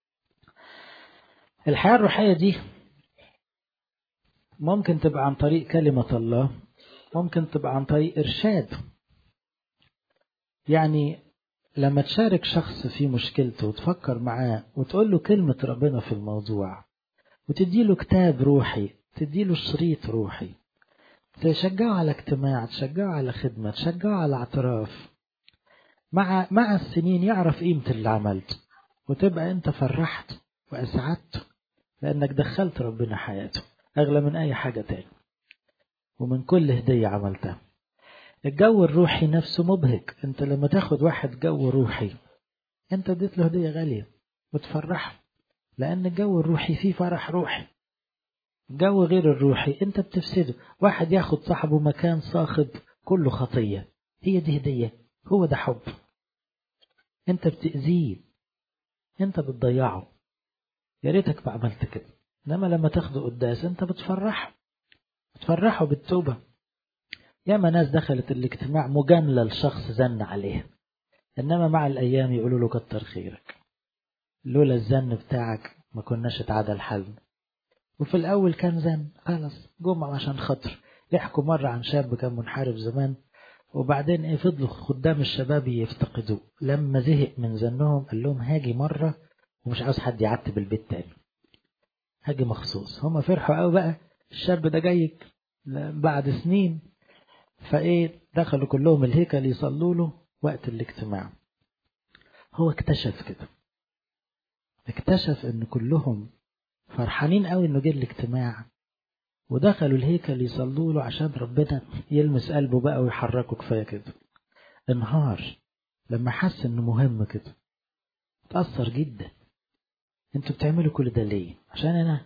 الحياة الروحية دي ممكن تبقى عن طريق كلمة الله، ممكن تبقى عن طريق إرشاد. يعني لما تشارك شخص في مشكلته وتفكر معاه وتقول له كلمة ربنا في الموضوع، وتدي له كتاب روحي، تدي له شريط روحي، تشجعه على اجتماع، تشجعه على خدمة، تشجعه على اعتراف، مع مع السنين يعرف قيمة اللي عملته، وتبقى انت فرحت وأسعدته لأنك دخلت ربنا حياته أغلى من أي حاجة تاني ومن كل هدية عملتها. الجو الروحي نفسه مبهج، انت لما تاخد واحد جو روحي انت اديت له هدية غالية وتفرحه، لأن الجو الروحي فيه فرح روحي. جو غير الروحي انت بتفسده. واحد ياخد صاحبه مكان صاخب كله خطية، هي دي هدية؟ هو ده حب؟ انت بتأذيه، انت بتضيعه. يا ريتك ما عملت كده. انما لما تاخده قداس انت بتفرحه، بتفرحه بالتوبة. ياما ناس دخلت الاجتماع مجاملة لشخص زن عليه، انما مع الايام يقولوا له كتر خيرك، لولا الزن بتاعك ما كناش اتعدل حالنا. وفي الأول كان زن، خلاص جمعة عشان خاطر يحكوا مرة عن شاب كان منحرف زمان، وبعدين ايه فضلوا خدام الشباب يفتقدوه. لما زهق من زنهم قال لهم هاجي مرة ومش عاوز حد يعتب البيت تاني، هاجي مخصوص. هما فرحوا قوي بقى، الشاب ده جاي بعد سنين، فايه دخلوا كلهم الهيكل يصلوا له وقت الاجتماع. هو اكتشف كده، اكتشف ان كلهم فرحانين قوي انه جه الاجتماع، ودخلوا الهيكل يصلوا له عشان ربنا يلمس قلبه بقى ويحركه. كفايه كده انهار لما حس انه مهم كده، اتأثر جدا. انتوا بتعملوا كل ده ليه؟ عشان انا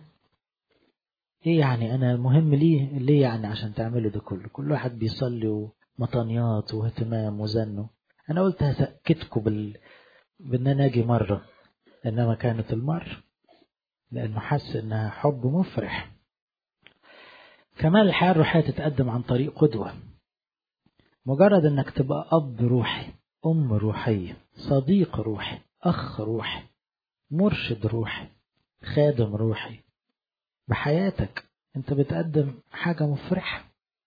ايه يعني؟ انا مهم ليه؟ ليه يعني عشان تعملوا ده كله؟ كل واحد بيصلي ومطانيات واهتمام وزنه. انا قلت هسكتكم بال... بان انا اجي مره، انما كانت المره لانه حس انها حب مفرح. كمان الحياة الروحية تتقدم عن طريق قدوة. مجرد انك تبقى اب روحي، ام روحية، صديق روحي، اخ روحي، مرشد روحي، خادم روحي، بحياتك انت بتقدم حاجة مفرحة،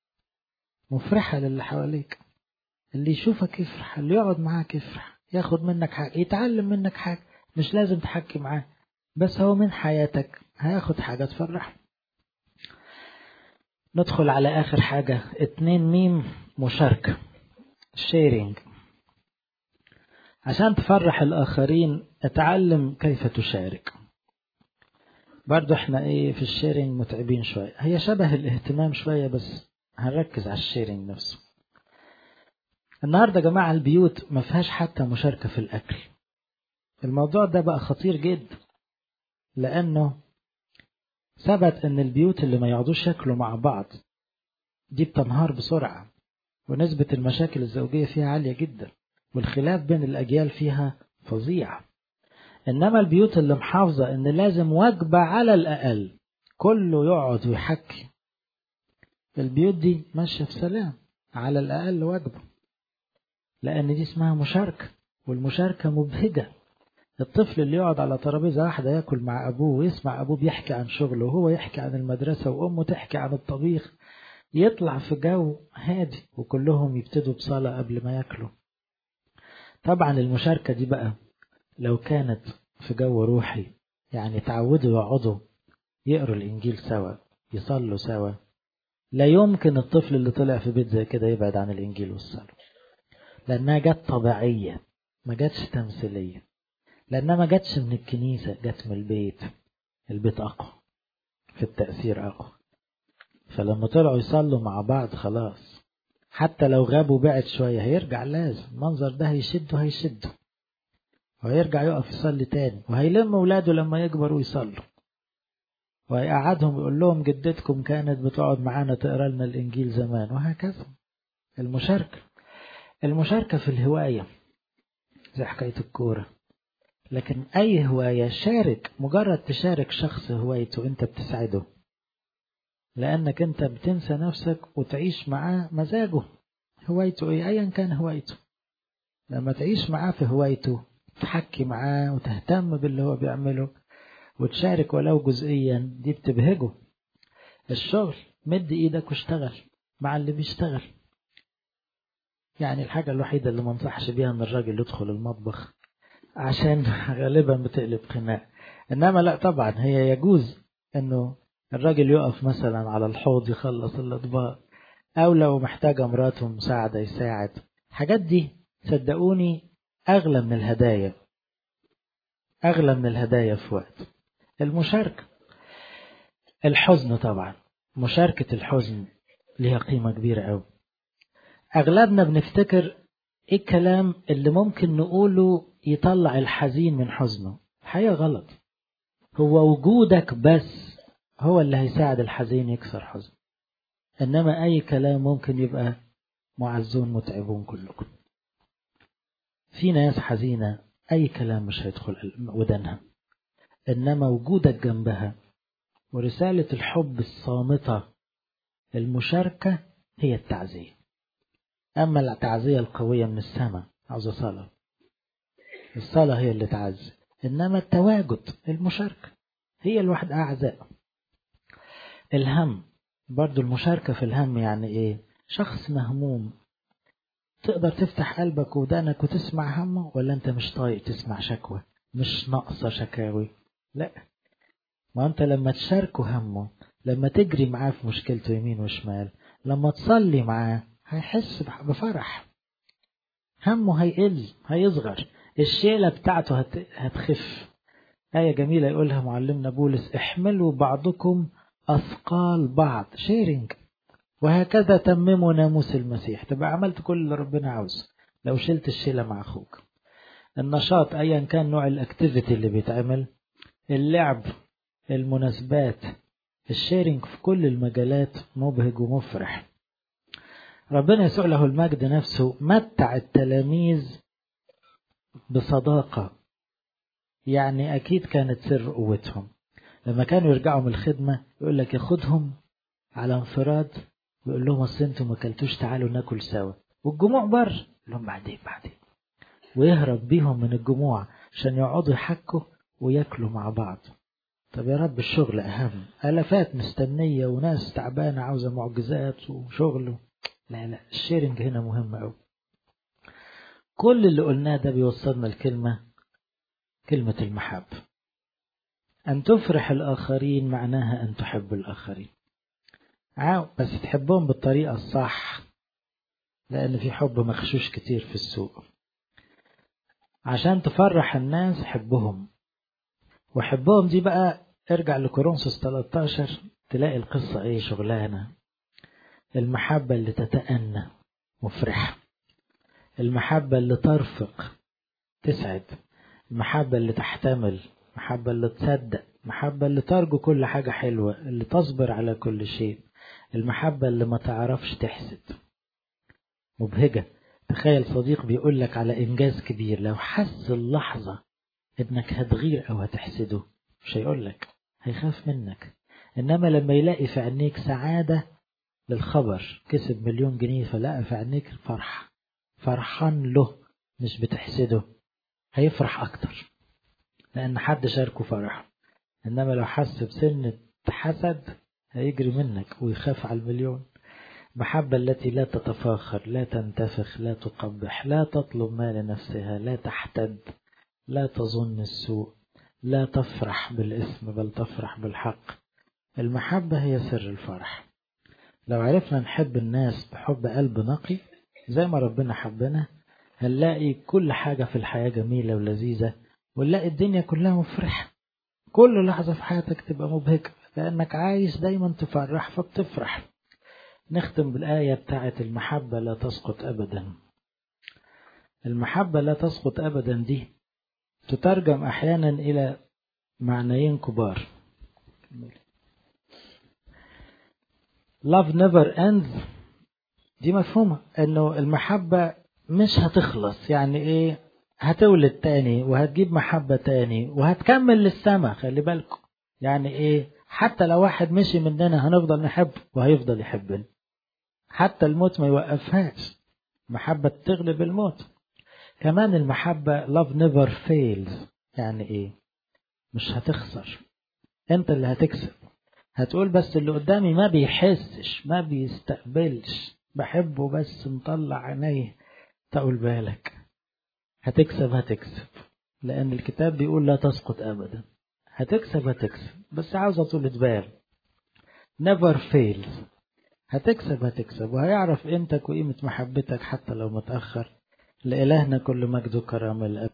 مفرحة للي حواليك. اللي يشوفك يفرح، اللي يقعد معاك يفرح، ياخد منك حاجة، يتعلم منك حاجة. مش لازم تحكي معاه، بس هو من حياتك هياخد حاجة تفرح. ندخل على آخر حاجة، اتنين ميم، مشاركة، sharing. عشان تفرح الآخرين اتعلم كيف تشارك. برضو احنا ايه في الشيرينج متعبين شوية، هي شبه الاهتمام شوية بس هنركز على الشيرينج نفسه. النهاردة يا جماعة البيوت ما فيهاش حتى مشاركة في الأكل. الموضوع ده بقى خطير جدا، لأنه ثبت ان البيوت اللي ما يقعدوش ياكلوا مع بعض دي بتنهار بسرعة، ونسبة المشاكل الزوجية فيها عالية جدا، والخلاف بين الأجيال فيها فظيع. إنما البيوت اللي محافظة إن لازم وجبة على الأقل كله يقعد ويحكي، البيوت دي ماشية في سلام، على الأقل وجبة، لأن دي اسمها مشاركة، والمشاركة مبهجة. الطفل اللي يقعد على ترابيزة واحدة ياكل مع أبوه ويسمع أبوه بيحكي عن شغله وهو يحكي عن المدرسة وأمه تحكي عن الطبيخ، يطلع في جو هادي وكلهم يبتدوا بصلاة قبل ما ياكلوا. طبعا المشاركة دي بقى لو كانت في جو روحي، يعني تعودوا يقعدوا يقروا الإنجيل سوا، يصلوا سوا، لا يمكن الطفل اللي طلع في بيت زي كده يبعد عن الإنجيل والصلاة، لأنها جت طبيعية ما جتش تمثيلية، لأنها ما جتش من الكنيسة، جت من البيت. البيت أقوى في التأثير، أقوى. فلما طلعوا يصلوا مع بعض خلاص، حتى لو غابوا بعد شوية هيرجع، لازم المنظر ده هيشده هيشده وهيرجع يقف يصلي تاني، وهيلم ولاده لما يكبروا يصلوا، وهيقعدهم يقول لهم جدتكم كانت بتقعد معانا تقرأ لنا الإنجيل زمان، وهكذا. المشاركة المشاركة في الهواية زي حكاية الكورة، لكن أي هواية شارك، مجرد تشارك شخص هوايته أنت بتسعده، لأنك أنت بتنسى نفسك وتعيش معاه مزاجه. هوايته إيه؟ أيا كان هوايته، لما تعيش معاه في هوايته تحكي معاه وتهتم باللي هو بيعمله وتشارك ولو جزئيا، دي بتبهجه. الشغل مد إيدك واشتغل مع اللي بيشتغل. يعني الحاجة الوحيدة اللي ما انصحش بيها ان الراجل يدخل المطبخ، عشان غالبا بتقلب خناق. انما لا طبعا هي يجوز انه الراجل يقف مثلا على الحوض يخلص الاطباق، او لو محتاجة مراته مساعدة يساعد. الحاجات دي صدقوني اغلى من الهدايا، اغلى من الهدايا في وقت المشاركة. الحزن طبعا، مشاركة الحزن ليها قيمة كبيرة قوي. اغلبنا بنفتكر ايه الكلام اللي ممكن نقوله يطلع الحزين من حزنه. الحقيقة غلط. هو وجودك بس هو اللي هيساعد الحزين يكسر حزن، انما اي كلام ممكن يبقى معزون متعبون كلكم. في ناس حزينة اي كلام مش هيدخل ودنها، انما وجودك جنبها ورسالة الحب الصامتة المشاركة هي التعزية. اما التعزية القوية من السماء عاوزة صلاة، الصلاة هي اللي تعزي، إنما التواجد المشاركة هي الواحد أعزاء. الهم برضو، المشاركة في الهم يعني إيه؟ شخص مهموم تقدر تفتح قلبك ودانك وتسمع همه، ولا أنت مش طايق تسمع شكوى؟ مش ناقصة شكاوي، لا. ما أنت لما تشاركه همه، لما تجري معاه في مشكلته يمين وشمال، لما تصلي معاه هيحس بفرح، همه هيقل هيصغر، الشيلة بتاعته هت... هتخف. آية جميلة يقولها معلمنا بولس: احملوا بعضكم أثقال بعض، شيرينج، وهكذا تمموا ناموس المسيح. تبقى عملت كل اللي ربنا عاوزه لو شلت الشيلة مع أخوك. النشاط أيا كان نوع الأكتيفيتي اللي بيتعمل، اللعب، المناسبات، الشيرينج في كل المجالات مبهج ومفرح. ربنا يسوع له المجد نفسه متع التلاميذ بصداقة، يعني أكيد كانت سر قوتهم. لما كانوا يرجعوا من الخدمة يقول لك ياخدهم على انفراد ويقول لهم أصل انتم ما كلتوش، تعالوا ناكل سوا، والجموع بر يقول لهم بعدين بعدين، ويهرب بيهم من الجموع عشان يقعدوا يحكوا وياكلوا مع بعض. طب يا رب الشغل أهم، ألفات مستنية وناس تعبانة عاوزة معجزات وشغل. لا لا، الشيرنج هنا مهم أوي. كل اللي قلناه ده بيوصلنا الكلمة كلمة المحبة. أن تفرح الآخرين معناها أن تحب الآخرين، عاو بس تحبهم بالطريقة الصح، لأن في حب مخشوش كتير في السوق. عشان تفرح الناس حبهم، وحبهم دي بقى ارجع لكورنثوس ثلاثة عشر تلاقي القصة ايه شغلانة. المحبة اللي تتأنى مفرحة، المحبة اللي ترفق تسعد، المحبة اللي تحتمل، المحبة اللي تصدق، المحبة اللي ترجو كل حاجة حلوة، اللي تصبر على كل شيء، المحبة اللي ما تعرفش تحسد، مبهجة. تخيل صديق بيقول لك على إنجاز كبير، لو حس اللحظة إنك هتغير أو هتحسده مش هيقول لك، هيخاف منك. إنما لما يلاقي في عينيك سعادة للخبر، كسب مليون جنيه فلاقى في عينيك فرح، فرحان له مش بتحسده، هيفرح أكتر. لأن حد شاركه فرح. إنما لو حس بسنة حسد هيجري منك ويخاف على المليون. محبة التي لا تتفاخر، لا تنتفخ، لا تقبح، لا تطلب ما لنفسها، لا تحتد، لا تظن السوء، لا تفرح بالاسم بل تفرح بالحق. المحبة هي سر الفرح. لو عرفنا نحب الناس بحب قلب نقي زي ما ربنا حبنا، هنلاقي كل حاجة في الحياة جميلة ولذيذة، ونلاقي الدنيا كلها مفرحة. كل لحظة في حياتك تبقى مبهجة لأنك عايز دايما تفرح فبتفرح. نختم بالآية بتاعت المحبة لا تسقط أبدا. المحبة لا تسقط أبدا دي تترجم أحيانا إلى معنيين كبار. Love never ends دي مفهومة انه المحبة مش هتخلص. يعني ايه؟ هتولد تاني وهتجيب محبة تاني وهتكمل للسماء. خلي بالكم يعني ايه؟ حتى لو واحد مشي مننا هنفضل نحبه وهيفضل يحبنا، حتى الموت ما يوقفهاش. محبة تغلب الموت. كمان المحبة love never fails. يعني ايه؟ مش هتخسر، انت اللي هتكسب. هتقول بس اللي قدامي ما بيحسش ما بيستقبلش، بحبه بس مطلع عينيه. تقول بالك هتكسب هتكسب، لأن الكتاب بيقول لا تسقط أبدا. هتكسب هتكسب بس عاوزة طولة بال. never fails. هتكسب هتكسب وهيعرف قيمتك وقيمة محبتك حتى لو متأخر. لإلهنا كل مجد وكرامة الأب.